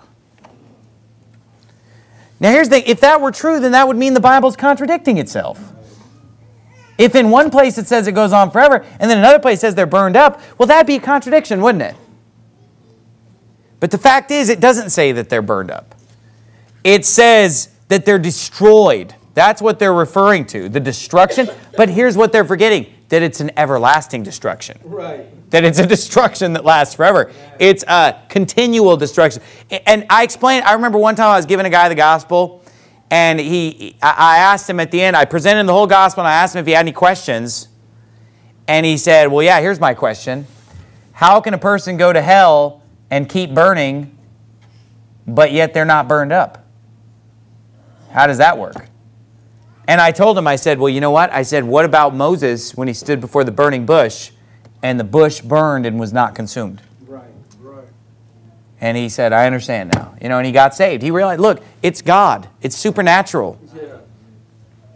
A: Now here's the thing, if that were true, then that would mean the Bible's contradicting itself. If in one place it says it goes on forever, and then another place says they're burned up, well, that'd be a contradiction, wouldn't it? But the fact is, it doesn't say that they're burned up. It says that they're destroyed. That's what they're referring to, the destruction. But here's what they're forgetting, that it's an everlasting destruction. Right. That it's a destruction that lasts forever. It's a continual destruction. And I remember one time I was giving a guy the gospel, and I asked him at the end, I presented him the whole gospel, and I asked him if he had any questions. And he said, well, yeah, here's my question. How can a person go to hell and keep burning, but yet they're not burned up? How does that work? And I told him, I said, well, you know what? I said, what about Moses when he stood before the burning bush and the bush burned and was not consumed? Right. And he said, I understand now. And he got saved. He realized, look, it's God. It's supernatural. Yeah.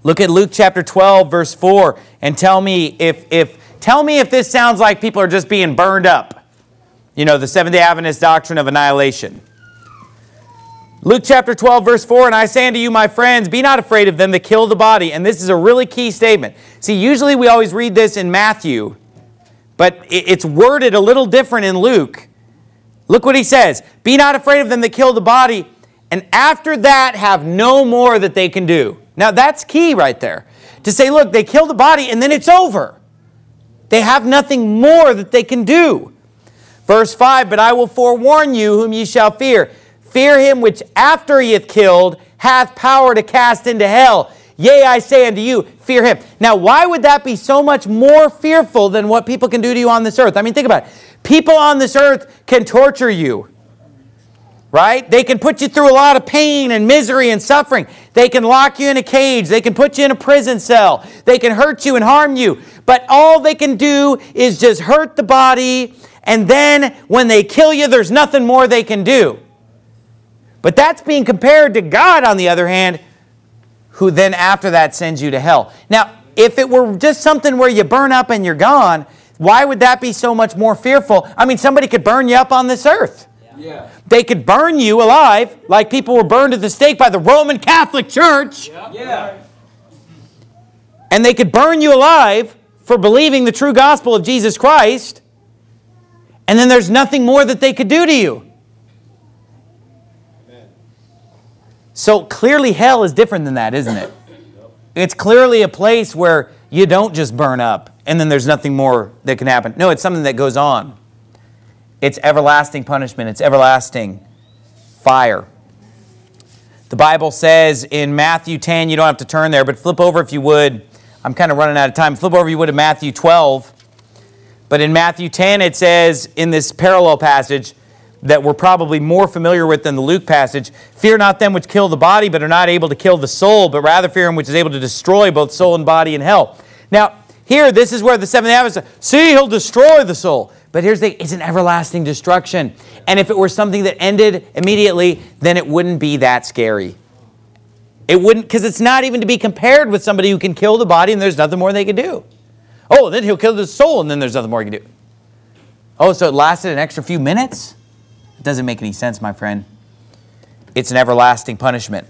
A: Look at Luke chapter 12, verse 4, and tell me if this sounds like people are just being burned up. You know, the Seventh-day Adventist doctrine of annihilation. Luke chapter 12, verse 4, and I say unto you, my friends, be not afraid of them that kill the body. And this is a really key statement. See, usually we always read this in Matthew, but it's worded a little different in Luke. Look what he says. Be not afraid of them that kill the body, and after that have no more that they can do. Now that's key right there. To say, look, they kill the body and then it's over. They have nothing more that they can do. Verse 5, but I will forewarn you whom ye shall fear. Fear him which after he hath killed hath power to cast into hell. Yea, I say unto you, fear him. Now, why would that be so much more fearful than what people can do to you on this earth? I mean, think about it. People on this earth can torture you, right? They can put you through a lot of pain and misery and suffering. They can lock you in a cage. They can put you in a prison cell. They can hurt you and harm you. But all they can do is just hurt the body, and then when they kill you, there's nothing more they can do. But that's being compared to God, on the other hand, who then after that sends you to hell. Now, if it were just something where you burn up and you're gone, why would that be so much more fearful? I mean, somebody could burn you up on this earth. Yeah. They could burn you alive, like people were burned at the stake by the Roman Catholic Church. Yeah. And they could burn you alive for believing the true gospel of Jesus Christ. And then there's nothing more that they could do to you. So clearly hell is different than that, isn't it? It's clearly a place where you don't just burn up and then there's nothing more that can happen. No, it's something that goes on. It's everlasting punishment. It's everlasting fire. The Bible says in Matthew 10, you don't have to turn there, but flip over if you would. I'm kind of running out of time. Flip over if you would to Matthew 12. But in Matthew 10 it says in this parallel passage, that we're probably more familiar with than the Luke passage. Fear not them which kill the body, but are not able to kill the soul, but rather fear him which is able to destroy both soul and body in hell. Now, here, this is where the Seventh-day Adventists say, see, he'll destroy the soul. But here's the thing, it's an everlasting destruction. And if it were something that ended immediately, then it wouldn't be that scary. It wouldn't, because it's not even to be compared with somebody who can kill the body and there's nothing more they can do. Oh, then he'll kill the soul and then there's nothing more he can do. Oh, so it lasted an extra few minutes? It doesn't make any sense, my friend. It's an everlasting punishment.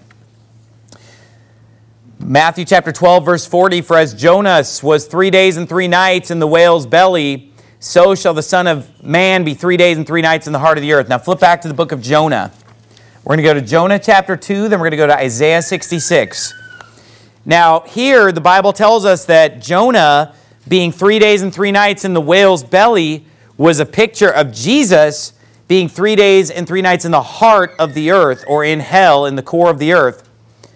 A: Matthew chapter 12, verse 40, for as Jonas was 3 days and 3 nights in the whale's belly, so shall the Son of Man be 3 days and 3 nights in the heart of the earth. Now flip back to the book of Jonah. We're going to go to Jonah chapter 2, then we're going to go to Isaiah 66. Now here, the Bible tells us that Jonah, being 3 days and 3 nights in the whale's belly, was a picture of Jesus being 3 days and 3 nights in the heart of the earth, or in hell, in the core of the earth.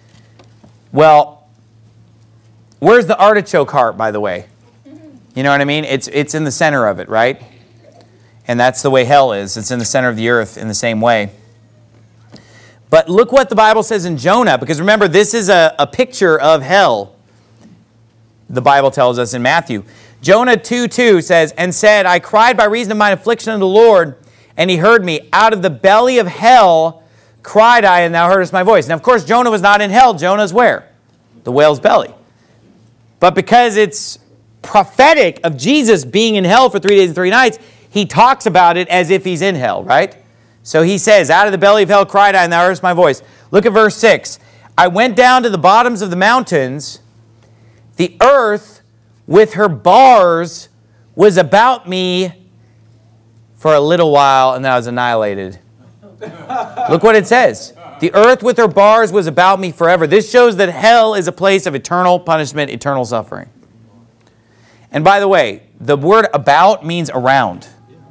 A: Well, where's the artichoke heart, by the way? You know what I mean? It's in the center of it, right? And that's the way hell is. It's in the center of the earth in the same way. But look what the Bible says in Jonah, because remember, this is a picture of hell. The Bible tells us in Matthew. Jonah 2:2 says, and said, I cried by reason of mine affliction unto the Lord, and he heard me. Out of the belly of hell cried I, and thou heardest my voice. Now, of course, Jonah was not in hell. Jonah's where? The whale's belly. But because it's prophetic of Jesus being in hell for 3 days and 3 nights, he talks about it as if he's in hell, right? So he says, out of the belly of hell cried I, and thou heardest my voice. Look at verse 6. I went down to the bottoms of the mountains. The earth with her bars was about me for a little while, and then I was annihilated. Look what it says. The earth with her bars was about me forever. This shows that hell is a place of eternal punishment, eternal suffering. And by the way, the word about means around.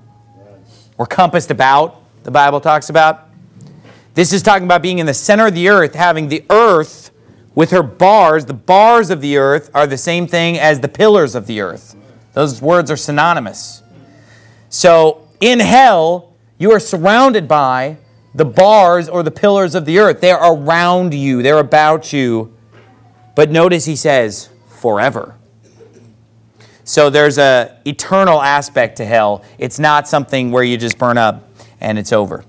A: Or compassed about, the Bible talks about. This is talking about being in the center of the earth, having the earth with her bars. The bars of the earth are the same thing as the pillars of the earth. Those words are synonymous. So, in hell, you are surrounded by the bars or the pillars of the earth. They're around you. They're about you. But notice he says, forever. So there's an eternal aspect to hell. It's not something where you just burn up and it's over.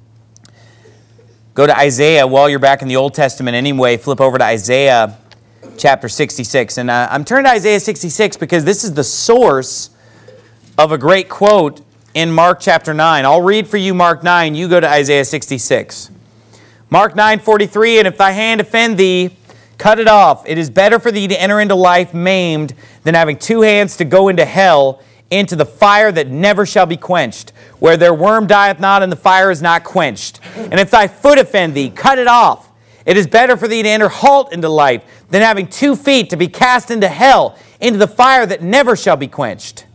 A: Go to Isaiah while you're back in the Old Testament anyway. Flip over to Isaiah chapter 66. And I'm turning to Isaiah 66 because this is the source of a great quote in Mark chapter 9. I'll read for you Mark 9. You go to Isaiah 66. Mark 9:43, and if thy hand offend thee, cut it off. It is better for thee to enter into life maimed than having two hands to go into hell, into the fire that never shall be quenched, where their worm dieth not and the fire is not quenched. And if thy foot offend thee, cut it off. It is better for thee to enter halt into life than having 2 feet to be cast into hell, into the fire that never shall be quenched,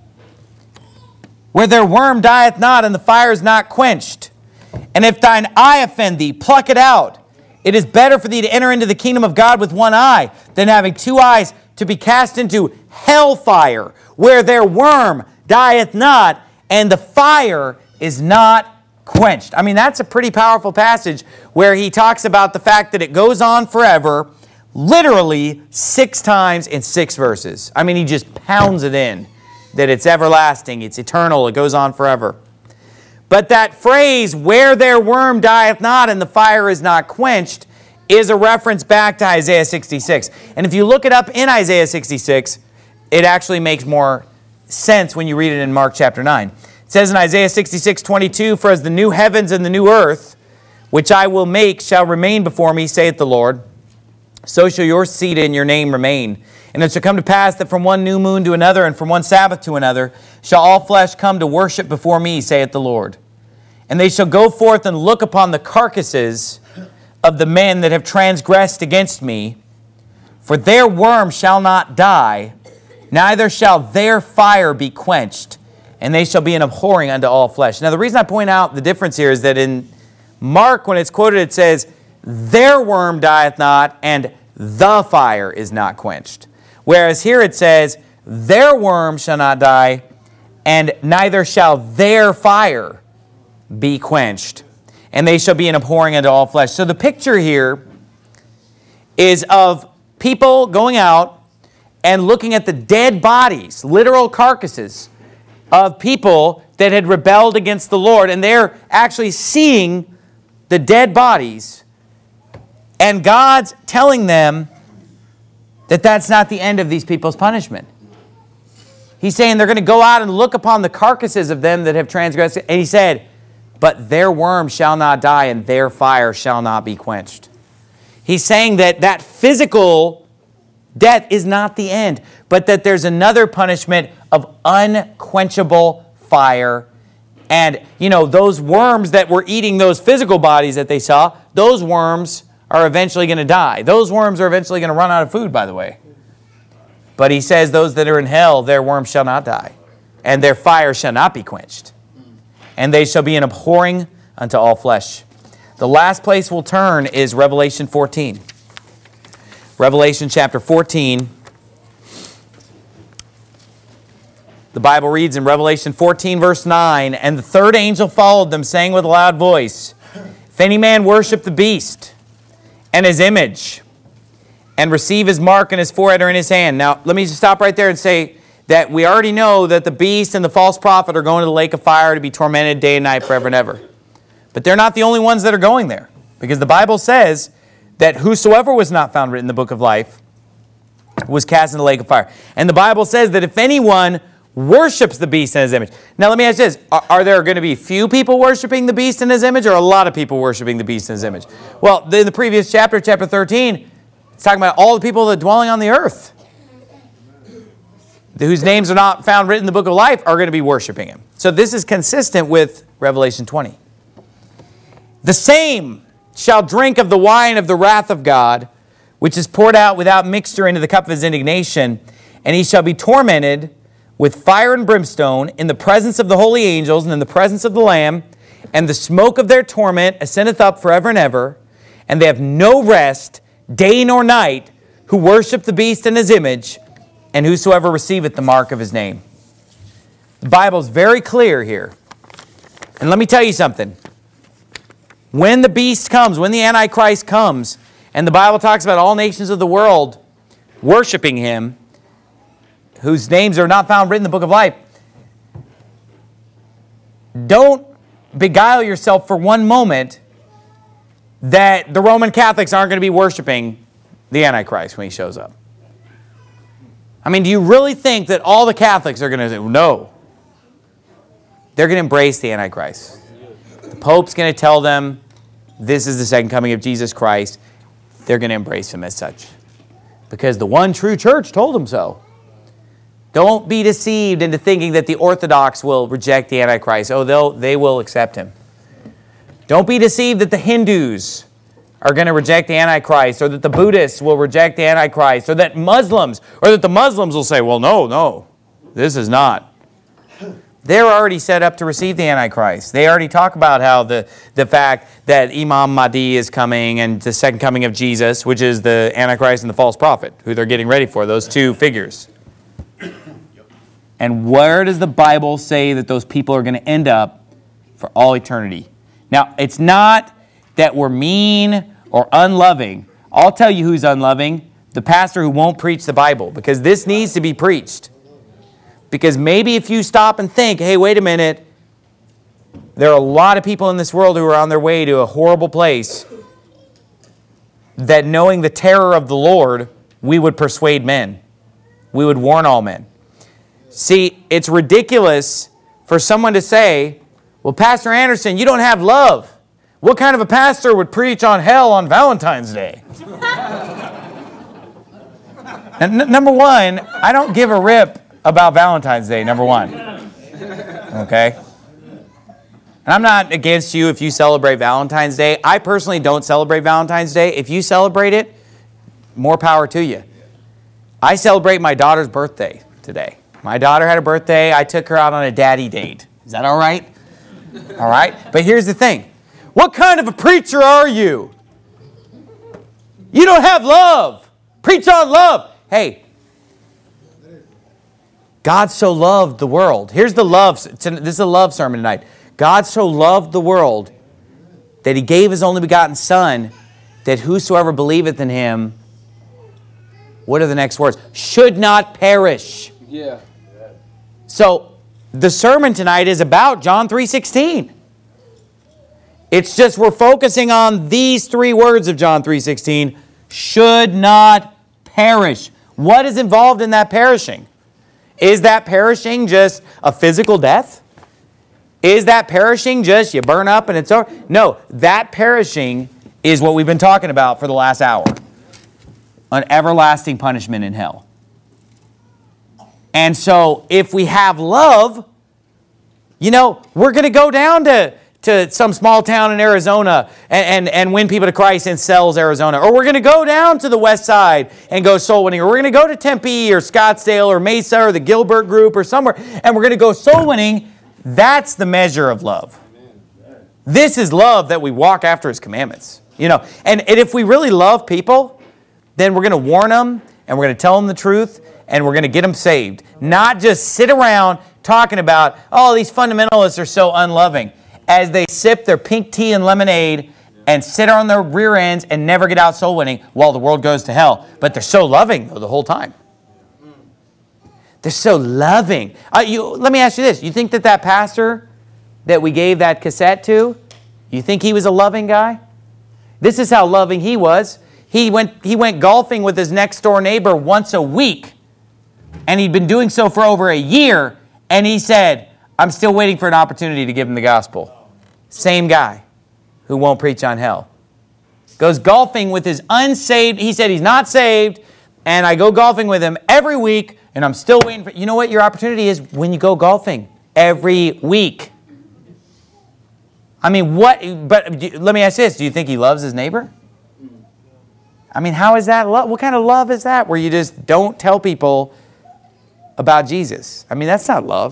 A: where their worm dieth not and the fire is not quenched. And if thine eye offend thee, pluck it out. It is better for thee to enter into the kingdom of God with one eye than having 2 eyes to be cast into hellfire, where their worm dieth not and the fire is not quenched. I mean, that's a pretty powerful passage where he talks about the fact that it goes on forever, literally 6 times in 6 verses. I mean, he just pounds it in, that it's everlasting, it's eternal, it goes on forever. But that phrase, where their worm dieth not and the fire is not quenched, is a reference back to Isaiah 66. And if you look it up in Isaiah 66, it actually makes more sense when you read it in Mark chapter 9. It says in Isaiah 66:22, for as the new heavens and the new earth, which I will make, shall remain before me, saith the Lord, so shall your seed and your name remain. And it shall come to pass that from one new moon to another, and from one Sabbath to another, shall all flesh come to worship before me, saith the Lord. And they shall go forth and look upon the carcasses of the men that have transgressed against me, for their worm shall not die, neither shall their fire be quenched, and they shall be an abhorring unto all flesh. Now, the reason I point out the difference here is that in Mark, when it's quoted, it says, their worm dieth not, and the fire is not quenched. Whereas here it says, their worm shall not die, and neither shall their fire be quenched, and they shall be an abhorring unto all flesh. So the picture here is of people going out and looking at the dead bodies, literal carcasses, of people that had rebelled against the Lord, and they're actually seeing the dead bodies, and God's telling them that that's not the end of these people's punishment. He's saying they're going to go out and look upon the carcasses of them that have transgressed, and he said, but their worm shall not die, and their fire shall not be quenched. He's saying that that physical death is not the end, but that there's another punishment of unquenchable fire. And, you know, those worms that were eating those physical bodies that they saw, those worms are eventually going to die. Those worms are eventually going to run out of food, by the way. But he says those that are in hell, their worms shall not die, and their fire shall not be quenched, and they shall be an abhorring unto all flesh. The last place we'll turn is Revelation 14. Revelation chapter 14. The Bible reads in Revelation 14, verse 9, and the third angel followed them, saying with a loud voice, if any man worship the beast and his image, and receive his mark in his forehead or in his hand. Now, let me just stop right there and say that we already know that the beast and the false prophet are going to the lake of fire to be tormented day and night forever and ever. But they're not the only ones that are going there, because the Bible says that whosoever was not found written in the book of life was cast in the lake of fire. And the Bible says that if anyone worships the beast in his image. Now let me ask you this, are there going to be few people worshiping the beast in his image, or a lot of people worshiping the beast in his image? Well, in the previous chapter, chapter 13, it's talking about all the people that are dwelling on the earth, whose names are not found written in the book of life, are going to be worshiping him. So this is consistent with Revelation 20. The same shall drink of the wine of the wrath of God, which is poured out without mixture into the cup of his indignation, and he shall be tormented with fire and brimstone in the presence of the holy angels and in the presence of the Lamb, and the smoke of their torment ascendeth up forever and ever, and they have no rest, day nor night, who worship the beast and his image, and whosoever receiveth the mark of his name. The Bible's very clear here. And let me tell you something. When the beast comes, when the Antichrist comes, and the Bible talks about all nations of the world worshiping him, whose names are not found written in the book of life, don't beguile yourself for one moment that the Roman Catholics aren't going to be worshiping the Antichrist when he shows up. I mean, do you really think that all the Catholics are going to say, no? They're going to embrace the Antichrist. The Pope's going to tell them this is the second coming of Jesus Christ. They're going to embrace him as such. Because the one true church told them so. Don't be deceived into thinking that the Orthodox will reject the Antichrist. Oh, they will accept him. Don't be deceived that the Hindus are going to reject the Antichrist, or that the Buddhists will reject the Antichrist, or that the Muslims will say, well, no, this is not. They're already set up to receive the Antichrist. They already talk about how the fact that Imam Mahdi is coming and the second coming of Jesus, which is the Antichrist and the false prophet, who they're getting ready for, those two figures. And where does the Bible say that those people are going to end up for all eternity? Now, it's not that we're mean or unloving. I'll tell you who's unloving. The pastor who won't preach the Bible, because this needs to be preached. Because maybe if you stop and think, hey, wait a minute, there are a lot of people in this world who are on their way to a horrible place, that knowing the terror of the Lord, we would persuade men. We would warn all men. See, it's ridiculous for someone to say, well, Pastor Anderson, you don't have love. What kind of a pastor would preach on hell on Valentine's Day? And number one, I don't give a rip about Valentine's Day, number one. Okay? And I'm not against you if you celebrate Valentine's Day. I personally don't celebrate Valentine's Day. If you celebrate it, more power to you. I celebrate my daughter's birthday today. My daughter had a birthday. I took her out on a daddy date. Is that all right? All right? But here's the thing. What kind of a preacher are you? You don't have love. Preach on love. Hey, God so loved the world. Here's the love. This is a love sermon tonight. God so loved the world that he gave his only begotten Son, that whosoever believeth in him, what are the next words? Should not perish.
B: Yeah.
A: So the sermon tonight is about John 3:16. It's just we're focusing on these three words of John 3:16. Should not perish. What is involved in that perishing? Is that perishing just a physical death? Is that perishing just you burn up and it's over? No, that perishing is what we've been talking about for the last hour. An everlasting punishment in hell. And so if we have love, we're going to go down to some small town in Arizona and win people to Christ in Sells, Arizona. Or we're going to go down to the west side and go soul winning. Or we're going to go to Tempe or Scottsdale or Mesa or the Gilbert Group or somewhere. And we're going to go soul winning. That's the measure of love. This is love, that we walk after his commandments. And if we really love people, then we're going to warn them and we're going to tell them the truth and we're going to get them saved. Not just sit around talking about, oh, these fundamentalists are so unloving, as they sip their pink tea and lemonade and sit on their rear ends and never get out soul winning while the world goes to hell. But they're so loving the whole time. They're so loving. Let me ask you this. You think that pastor that we gave that cassette to, you think he was a loving guy? This is how loving he was. He went golfing with his next door neighbor once a week. And he'd been doing so for over a year. And he said, I'm still waiting for an opportunity to give him the gospel. Same guy who won't preach on hell. Goes golfing with his unsaved. He said he's not saved. And I go golfing with him every week. And I'm still waiting for... You know what your opportunity is when you go golfing? Every week. I mean, what... But let me ask you this. Do you think he loves his neighbor? I mean, how is that love? What kind of love is that? Where you just don't tell people about Jesus. I mean, that's not love.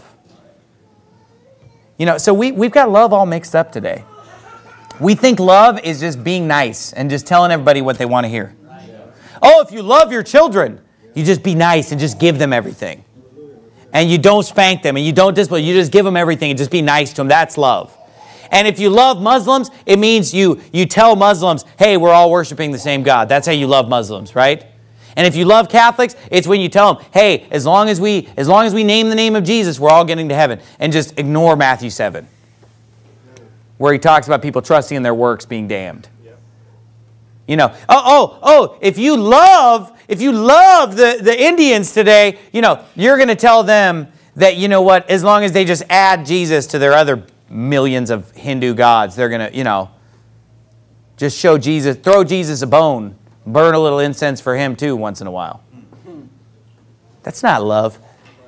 A: So we've got love all mixed up today. We think love is just being nice and just telling everybody what they want to hear. Oh, if you love your children, you just be nice and just give them everything. And you don't spank them and you don't discipline. You just give them everything and just be nice to them. That's love. And if you love Muslims, it means you tell Muslims, hey, we're all worshiping the same God. That's how you love Muslims, right? And if you love Catholics, it's when you tell them, hey, as long as we name the name of Jesus, we're all getting to heaven. And just ignore Matthew 7, where he talks about people trusting in their works being damned. If you love the Indians today, you're going to tell them that, as long as they just add Jesus to their other millions of Hindu gods, they're going to, just show Jesus, throw Jesus a bone, burn a little incense for him too once in a while. That's not love.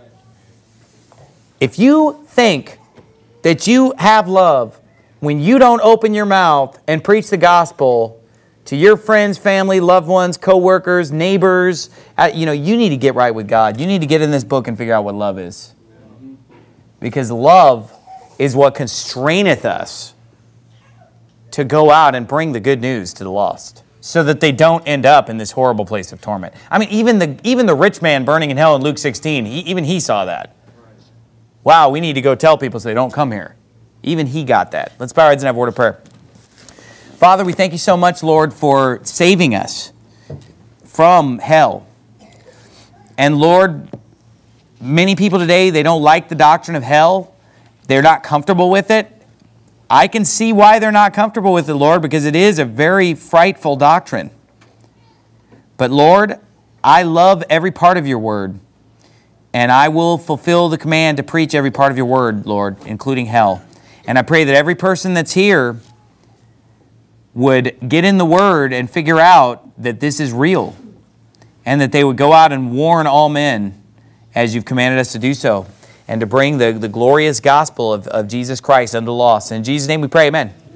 A: If you think that you have love when you don't open your mouth and preach the gospel to your friends, family, loved ones, co-workers, neighbors, you need to get right with God. You need to get in this book and figure out what love is. Because love is what constraineth us to go out and bring the good news to the lost, so that they don't end up in this horrible place of torment. I mean, even the rich man burning in hell in Luke 16, even he saw that. Wow, we need to go tell people so they don't come here. Even he got that. Let's bow our heads and have a word of prayer. Father, we thank you so much, Lord, for saving us from hell. And Lord, many people today, they don't like the doctrine of hell. They're not comfortable with it. I can see why they're not comfortable with it, Lord, because it is a very frightful doctrine. But Lord, I love every part of your word, and I will fulfill the command to preach every part of your word, Lord, including hell. And I pray that every person that's here would get in the word and figure out that this is real, and that they would go out and warn all men as you've commanded us to do so, and to bring the glorious gospel of Jesus Christ unto the lost. In Jesus' name we pray, amen.